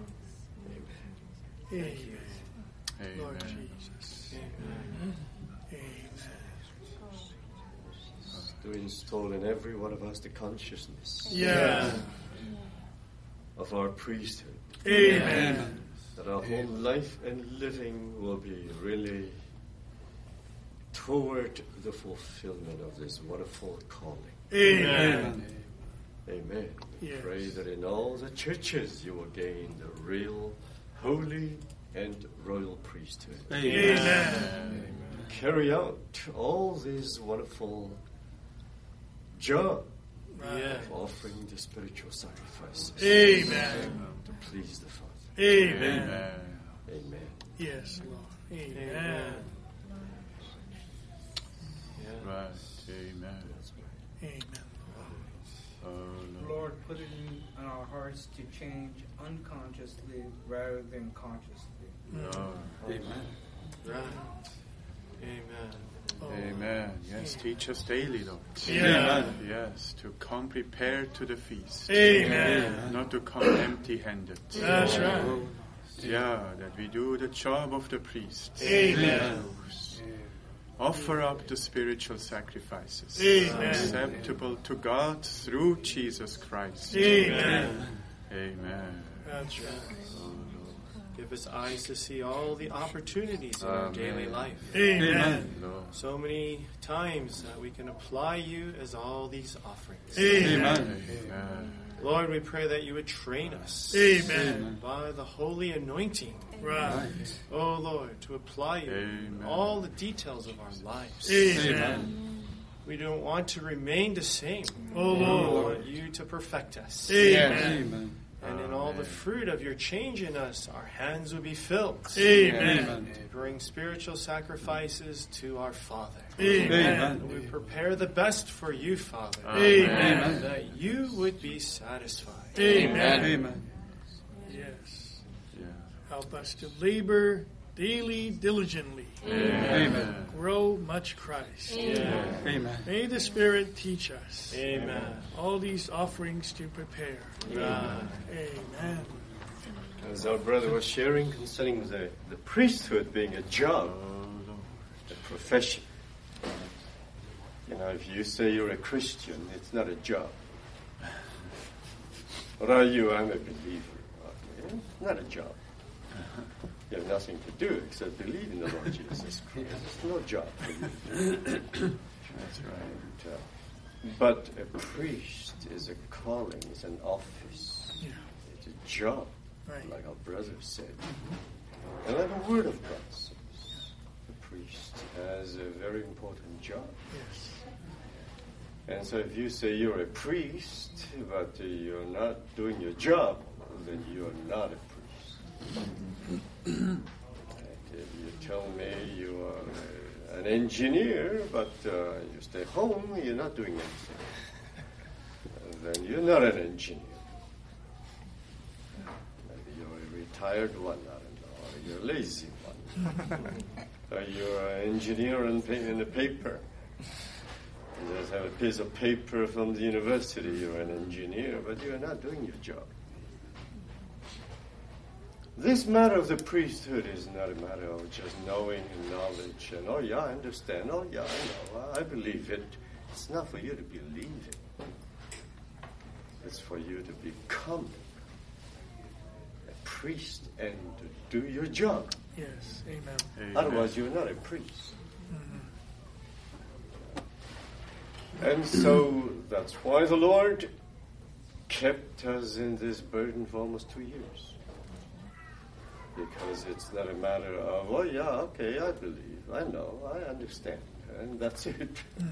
[SPEAKER 4] Amen.
[SPEAKER 3] Amen.
[SPEAKER 4] Lord Jesus.
[SPEAKER 3] Amen.
[SPEAKER 4] Amen.
[SPEAKER 5] To install in every one of us the consciousness
[SPEAKER 4] Yeah.
[SPEAKER 5] of our priesthood,
[SPEAKER 4] Amen.
[SPEAKER 5] that our whole life and living will be really toward the fulfillment of this wonderful calling.
[SPEAKER 4] Amen.
[SPEAKER 5] Amen. We
[SPEAKER 4] Yes.
[SPEAKER 5] pray that in all the churches you will gain the real, holy, and royal priesthood.
[SPEAKER 4] Amen.
[SPEAKER 5] Carry out all these wonderful job
[SPEAKER 4] Right.
[SPEAKER 5] of offering the spiritual sacrifices
[SPEAKER 4] Amen.
[SPEAKER 5] to please the Father.
[SPEAKER 4] Amen.
[SPEAKER 5] Amen.
[SPEAKER 4] Yes, Lord. Amen.
[SPEAKER 3] Right. Amen.
[SPEAKER 4] Amen.
[SPEAKER 3] Oh, Lord.
[SPEAKER 9] Lord, put it in our hearts to change unconsciously rather than consciously.
[SPEAKER 3] Lord.
[SPEAKER 4] Amen.
[SPEAKER 3] Right. Amen.
[SPEAKER 4] Oh.
[SPEAKER 3] Amen. Yes, teach us daily, Lord.
[SPEAKER 4] Yeah.
[SPEAKER 3] Yes, to come prepared to the feast.
[SPEAKER 4] Amen.
[SPEAKER 3] Not to come empty-handed.
[SPEAKER 4] That's right.
[SPEAKER 3] Yeah, that we do the job of the priest.
[SPEAKER 4] Amen.
[SPEAKER 3] Offer up the spiritual sacrifices.
[SPEAKER 4] Amen.
[SPEAKER 3] Acceptable to God through Jesus Christ.
[SPEAKER 4] Amen.
[SPEAKER 3] Amen.
[SPEAKER 4] That's right.
[SPEAKER 10] Give us eyes to see all the opportunities in our
[SPEAKER 3] Amen.
[SPEAKER 10] daily life.
[SPEAKER 4] Amen.
[SPEAKER 3] Lord.
[SPEAKER 10] So many times that we can apply you as all these offerings.
[SPEAKER 4] Amen.
[SPEAKER 3] Amen.
[SPEAKER 10] Lord, we pray that you would train us
[SPEAKER 3] Amen.
[SPEAKER 10] by the holy anointing.
[SPEAKER 3] Right.
[SPEAKER 10] Oh Lord, to apply you
[SPEAKER 2] Amen.
[SPEAKER 10] in all the details of our lives.
[SPEAKER 3] Amen.
[SPEAKER 10] We don't want to remain the same.
[SPEAKER 3] Oh
[SPEAKER 10] We
[SPEAKER 3] Lord.
[SPEAKER 10] want you to perfect us.
[SPEAKER 3] Amen.
[SPEAKER 10] And in all the fruit of your change in us, our hands will be filled.
[SPEAKER 3] Amen.
[SPEAKER 10] To bring spiritual sacrifices to our Father.
[SPEAKER 3] Amen.
[SPEAKER 10] And we prepare the best for you, Father.
[SPEAKER 3] Amen.
[SPEAKER 10] That you would be satisfied.
[SPEAKER 3] Amen.
[SPEAKER 2] Amen.
[SPEAKER 3] Yes.
[SPEAKER 2] Yeah.
[SPEAKER 3] Help us to labor daily, diligently.
[SPEAKER 2] Amen.
[SPEAKER 3] Grow much Christ.
[SPEAKER 2] Amen.
[SPEAKER 3] May the Spirit teach us
[SPEAKER 10] Amen.
[SPEAKER 3] all these offerings to prepare. Amen.
[SPEAKER 5] As our brother was sharing concerning the, the priesthood being a job, a profession. You know, if you say you're a Christian, it's not a job. What are you? I'm a believer. Okay, it's not a job. You have nothing to do except believe in the Lord Jesus Christ. It's no job for you. That's right. Uh, but a priest is a calling, it's an office.
[SPEAKER 3] Yeah.
[SPEAKER 5] It's a job,
[SPEAKER 3] Right.
[SPEAKER 5] like our brother said. And like the Word of God says, the priest has a very important job.
[SPEAKER 3] Yes.
[SPEAKER 5] And so if you say you're a priest, but uh, you're not doing your job, then you're not a priest. And if you tell me you are uh, an engineer, but uh, you stay home, you're not doing anything, then you're not an engineer. Maybe you're a retired one, I don't know, or you're a lazy one. Or you're an engineer in, pa- in a paper. You just have a piece of paper from the university, you're an engineer, but you're not doing your job. This matter of the priesthood is not a matter of just knowing and knowledge and, oh yeah, I understand, oh yeah, I know, I believe it. It's not for you to believe it. It's for you to become a priest and to do your job.
[SPEAKER 3] Yes. Amen.
[SPEAKER 2] Amen.
[SPEAKER 5] Otherwise, you're not a priest. And so that's why the Lord kept us in this burden for almost two years. Because it's not a matter of, oh yeah, okay, I believe, I know, I understand, and that's it.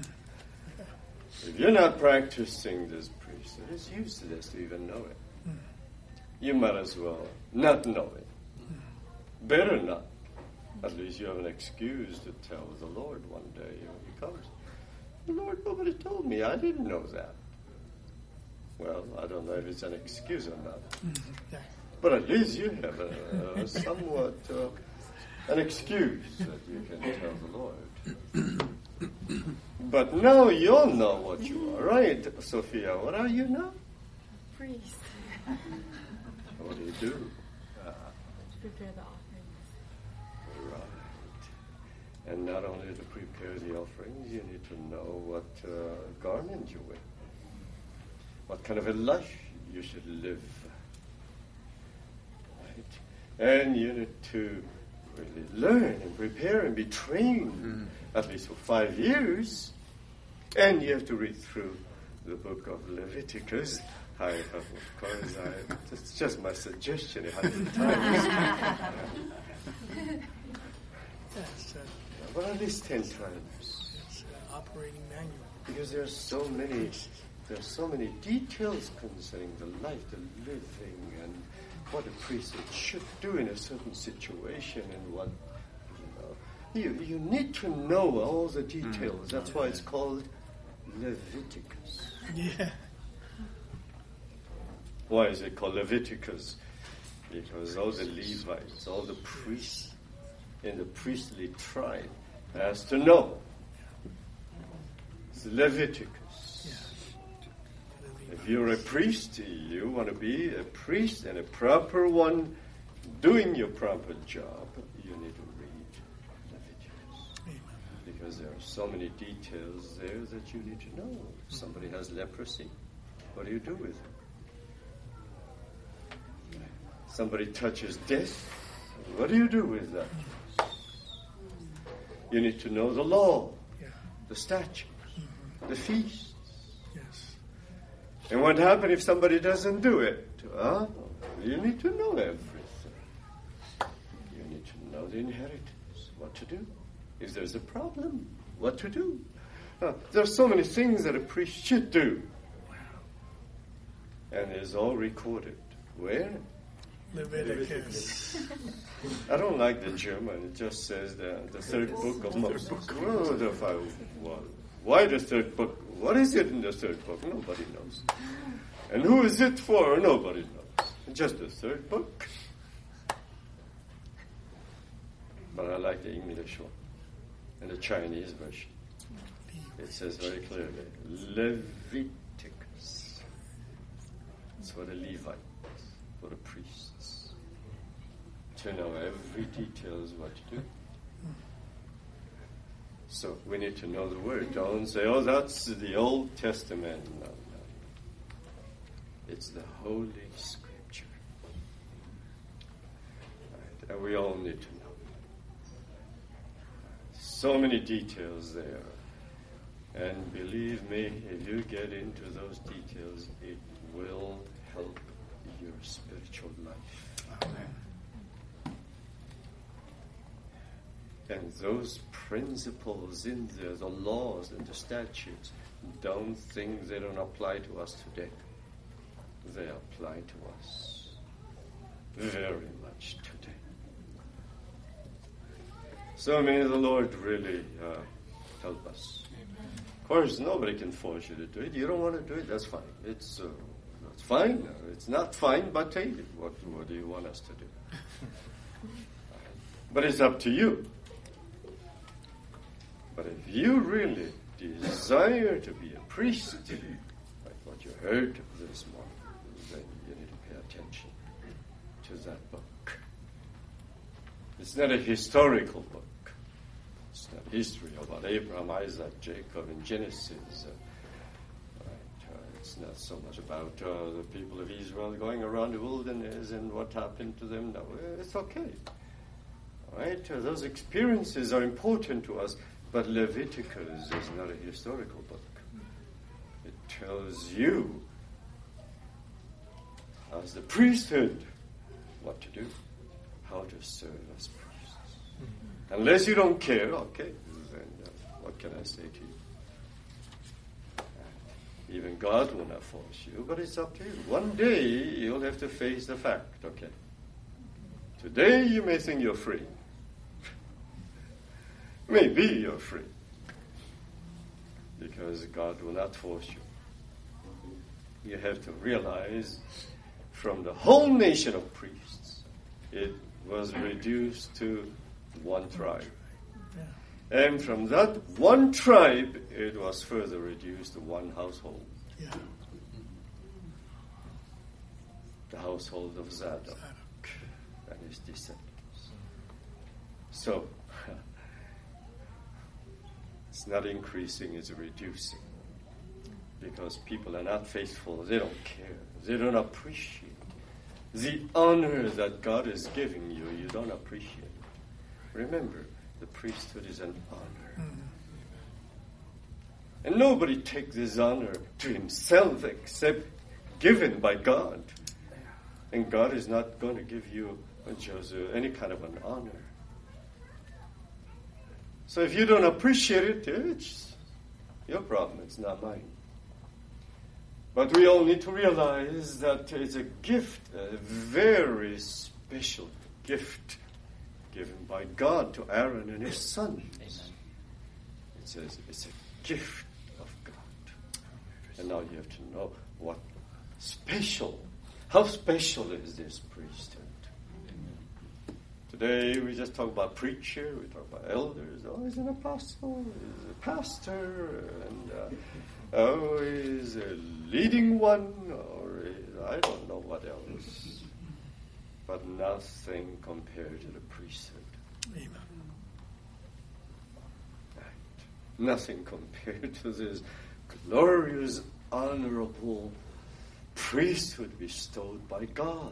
[SPEAKER 5] If you're not practicing this priesthood, it's useless to even know it. You might as well not know it. Better not. At least you have an excuse to tell the Lord one day when he comes. Lord, nobody told me. I didn't know that. Well, I don't know if it's an excuse or not.
[SPEAKER 3] Yeah.
[SPEAKER 5] But at least you have a, a somewhat uh, an excuse that you can tell the Lord. But now you'll know what you are, right, Sophia? What are you now?
[SPEAKER 11] Priest.
[SPEAKER 5] What do you do?
[SPEAKER 11] Uh, prepare the offerings.
[SPEAKER 5] Right. And not only to prepare the offerings, you need to know what uh, garment you wear, what kind of a life you should live. And you need to really learn and prepare and be trained, mm-hmm. at least for five years. And you have to read through the book of Leviticus. I, of course, I, it's just my suggestion a hundred times.
[SPEAKER 3] Yes. Uh,
[SPEAKER 5] But at least ten times.
[SPEAKER 3] it's uh, operating manual.
[SPEAKER 5] Because there are so many, there are so many details concerning the life, the living, and what a priest should do in a certain situation, and what, you know, you, you need to know all the details. That's why it's called Leviticus.
[SPEAKER 3] Yeah.
[SPEAKER 5] Why is it called Leviticus? Because all the Levites, all the priests in the priestly tribe has to know. It's Leviticus. If you're a priest, you want to be a priest and a proper one doing your proper job, you need to read Leviticus.
[SPEAKER 3] Amen.
[SPEAKER 5] Because there are so many details there that you need to know. If somebody has leprosy, what do you do with it? Somebody touches death, what do you do with that? You need to know the law,
[SPEAKER 3] Yeah.
[SPEAKER 5] the statutes,
[SPEAKER 3] Mm-hmm.
[SPEAKER 5] the feasts.
[SPEAKER 3] Yes.
[SPEAKER 5] And what happens if somebody doesn't do it? Well, you need to know everything. You need to know the inheritance, what to do. If there's a problem, what to do. Now, there are so many things that a priest should do. And it's all recorded. Where?
[SPEAKER 4] Leviticus.
[SPEAKER 5] I don't like the German. It just says the, the third book of Moses. Oh, the five, well, why the third book? What is it in the third book? Nobody knows. And who is it for? Nobody knows. Just the third book. But I like the English one and the Chinese version. It says very clearly, Leviticus. It's for the Levites, for the priests, to know every detail is what to do. So we need to know the Word. Don't say, oh, that's the Old Testament. No, no. It's the Holy Scripture. Right. And we all need to know. So many details there. And believe me, if you get into those details, it will help your spiritual life.
[SPEAKER 4] Amen.
[SPEAKER 5] And those principles in there, the laws and the statutes, don't think they don't apply to us today. They apply to us very much today. So may the Lord really uh, help us. Of course, nobody can force you to do it. You don't want to do it, that's fine. It's uh, it's fine. It's not fine, but take it. What, what do you want us to do? But it's up to you. But if you really desire to be a priest, like what you heard this morning, then you need to pay attention to that book. It's not a historical book. It's not history about Abraham, Isaac, Jacob, and Genesis. Uh, right, uh, it's not so much about uh, the people of Israel going around the wilderness and what happened to them. No, it's okay. All right, uh, those experiences are important to us, but Leviticus is not a historical book. It tells you, as the priesthood, what to do, how to serve as priests. Unless you don't care, okay, then uh, what can I say to you? Uh, even God will not force you, but it's up to you. One day you'll have to face the fact, okay? Today you may think you're free. Maybe you're free. Because God will not force you. You have to realize from the whole nation of priests, it was reduced to one tribe. Yeah. And from that one tribe, it was further reduced to one household.
[SPEAKER 4] Yeah.
[SPEAKER 5] The household of Zadok, Zadok and his descendants. So, it's not increasing, it's reducing. Because people are not faithful, they don't care, they don't appreciate the honor that God is giving you. You don't appreciate it. Remember, the priesthood is an honor. Mm-hmm. And nobody takes this honor to himself except given by God. And God is not going to give you just any kind of an honor. So if you don't appreciate it, it's your problem, it's not mine. But we all need to realize that it's a gift, a very special gift given by God to Aaron and his sons. Amen. It says it's a gift of God. And now you have to know what special, how special is this priesthood? Today we just talk about preacher, we talk about elders. Oh, he's an apostle, he's a pastor, and uh, oh, he's a leading one, or I don't know what else. But nothing compared to the priesthood.
[SPEAKER 4] Amen.
[SPEAKER 5] Right. Nothing compared to this glorious, honorable priesthood bestowed by God.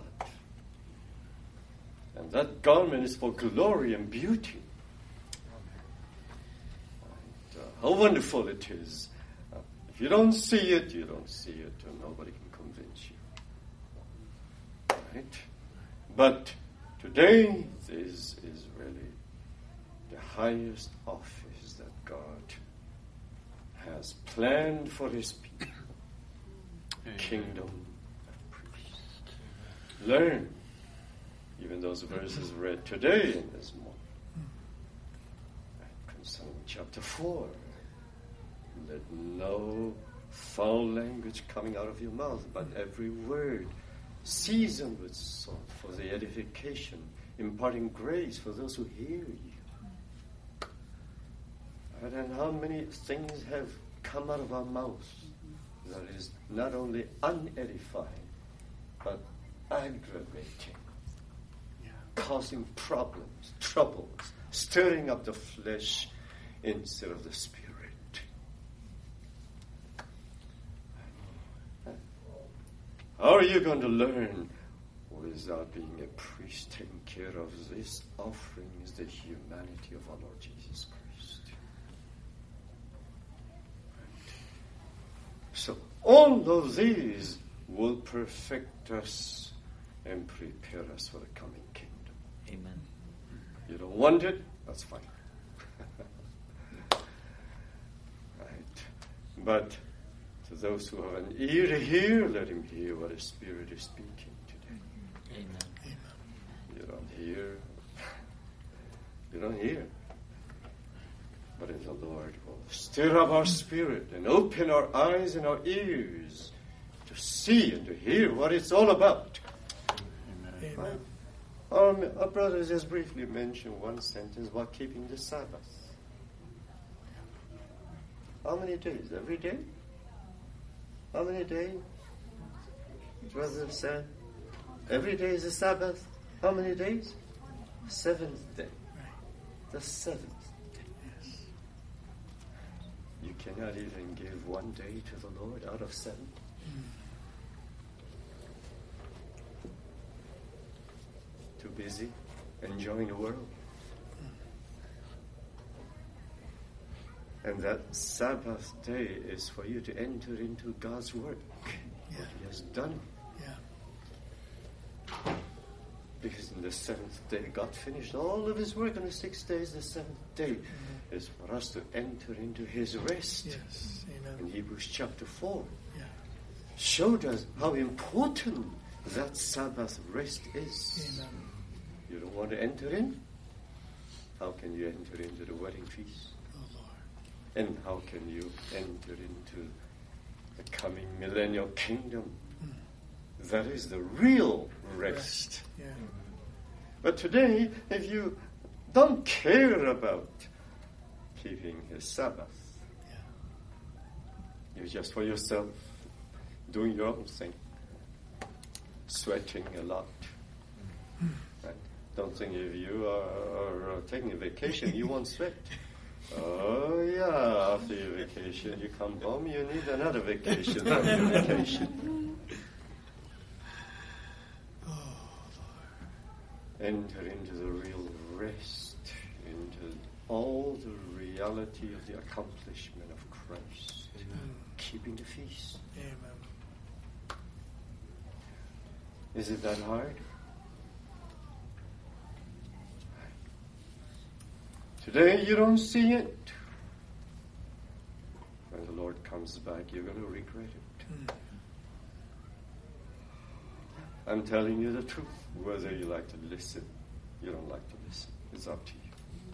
[SPEAKER 5] And that garment is for glory and beauty. And, uh, how wonderful it is. Uh, If you don't see it, you don't see it, and nobody can convince you. Right? But today, this is really the highest office that God has planned for His people. Amen. Kingdom of priests. Learn even those verses read today in this morning. Concerning chapter four. Let no foul language coming out of your mouth, but every word seasoned with salt for the edification, imparting grace for those who hear you. And how many things have come out of our mouths that is not only unedifying, but aggravating, yeah. Causing problems, troubles, stirring up the flesh instead of the spirit. How are you going to learn without being a priest taking care of this offering is the humanity of our Lord Jesus Christ? So all of these will perfect us and prepare us for the coming kingdom.
[SPEAKER 7] Amen.
[SPEAKER 5] You don't want it? That's fine. Right. But to those who have an ear to hear, let him hear what the Spirit is speaking today.
[SPEAKER 7] Amen.
[SPEAKER 5] Amen. You don't hear. You don't hear. But if the Lord will stir up our spirit and open our eyes and our ears to see and to hear what it's all about.
[SPEAKER 10] Amen.
[SPEAKER 5] Right? Our, our brother just briefly mentioned one sentence about keeping the Sabbath. How many days? Every day? How many days? Brother said, every day is a Sabbath. How many days? Seventh day. The seventh day. You cannot even give one day to the Lord out of seven. Too busy enjoying the world. And that Sabbath day is for you to enter into God's work. Yeah. What He has done.
[SPEAKER 3] Yeah.
[SPEAKER 5] Because in the seventh day, God finished all of His work on the six days. The seventh day mm-hmm. is for us to enter into His rest.
[SPEAKER 3] Yes. Amen.
[SPEAKER 5] In Hebrews chapter four.
[SPEAKER 3] Yeah.
[SPEAKER 5] Showed us how important that Sabbath rest is.
[SPEAKER 3] Amen.
[SPEAKER 5] You don't want to enter in? How can you enter into the wedding feast? And how can you enter into the coming millennial kingdom? Mm. That is the real rest.
[SPEAKER 3] Yeah.
[SPEAKER 5] But today, if you don't care about keeping His Sabbath, yeah. You're just for yourself, doing your own thing, sweating a lot. Mm. Right? Don't think if you are, are taking a vacation, you won't sweat. Oh, yeah, after your vacation, you come home, you need another vacation from your vacation.
[SPEAKER 3] Oh,
[SPEAKER 5] Enter into the real rest, into all the reality of the accomplishment of Christ. Amen. Keeping the feast.
[SPEAKER 3] Amen.
[SPEAKER 5] Is it that hard? Today you don't see it. When the Lord comes back, you're going to regret it. Mm. I'm telling you the truth. Whether you like to listen, you don't like to listen. It's up to you.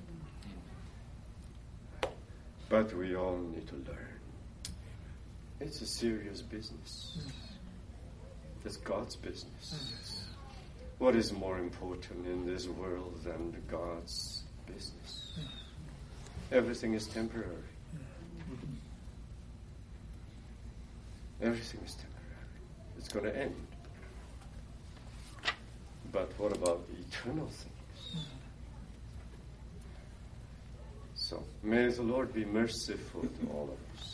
[SPEAKER 5] But we all need to learn. It's a serious business. Mm. It's God's business. Mm. What is more important in this world than God's business? Everything is temporary. Mm-hmm. Everything is temporary. It's going to end. But what about eternal things? Mm-hmm. So may the Lord be merciful to all of us.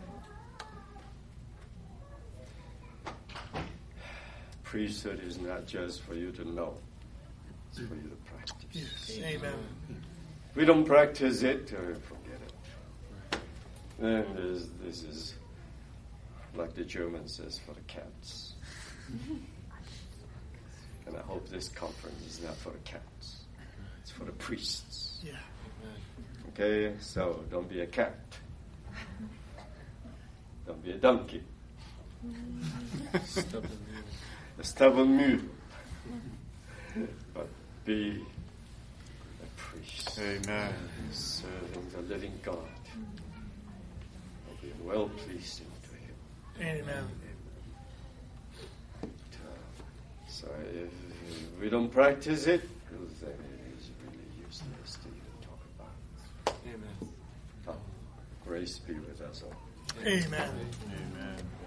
[SPEAKER 5] Mm-hmm. Priesthood is not just for you to know. It's for you to practice.
[SPEAKER 3] Yes. Amen.
[SPEAKER 5] We don't practice it, or forget it. Then there's, this is like the German says, for the cats. And I hope this conference is not for the cats. It's for the priests.
[SPEAKER 10] Yeah.
[SPEAKER 5] Okay, so don't be a cat. Don't be a donkey. A stubborn mule. But be a priest.
[SPEAKER 2] Amen.
[SPEAKER 5] Serving the living God. Be well pleasing to Him.
[SPEAKER 10] Amen.
[SPEAKER 5] So if we don't practice it, then it is really useless to even talk about it.
[SPEAKER 10] Amen.
[SPEAKER 5] Oh, grace be with us all.
[SPEAKER 10] Amen.
[SPEAKER 2] Amen.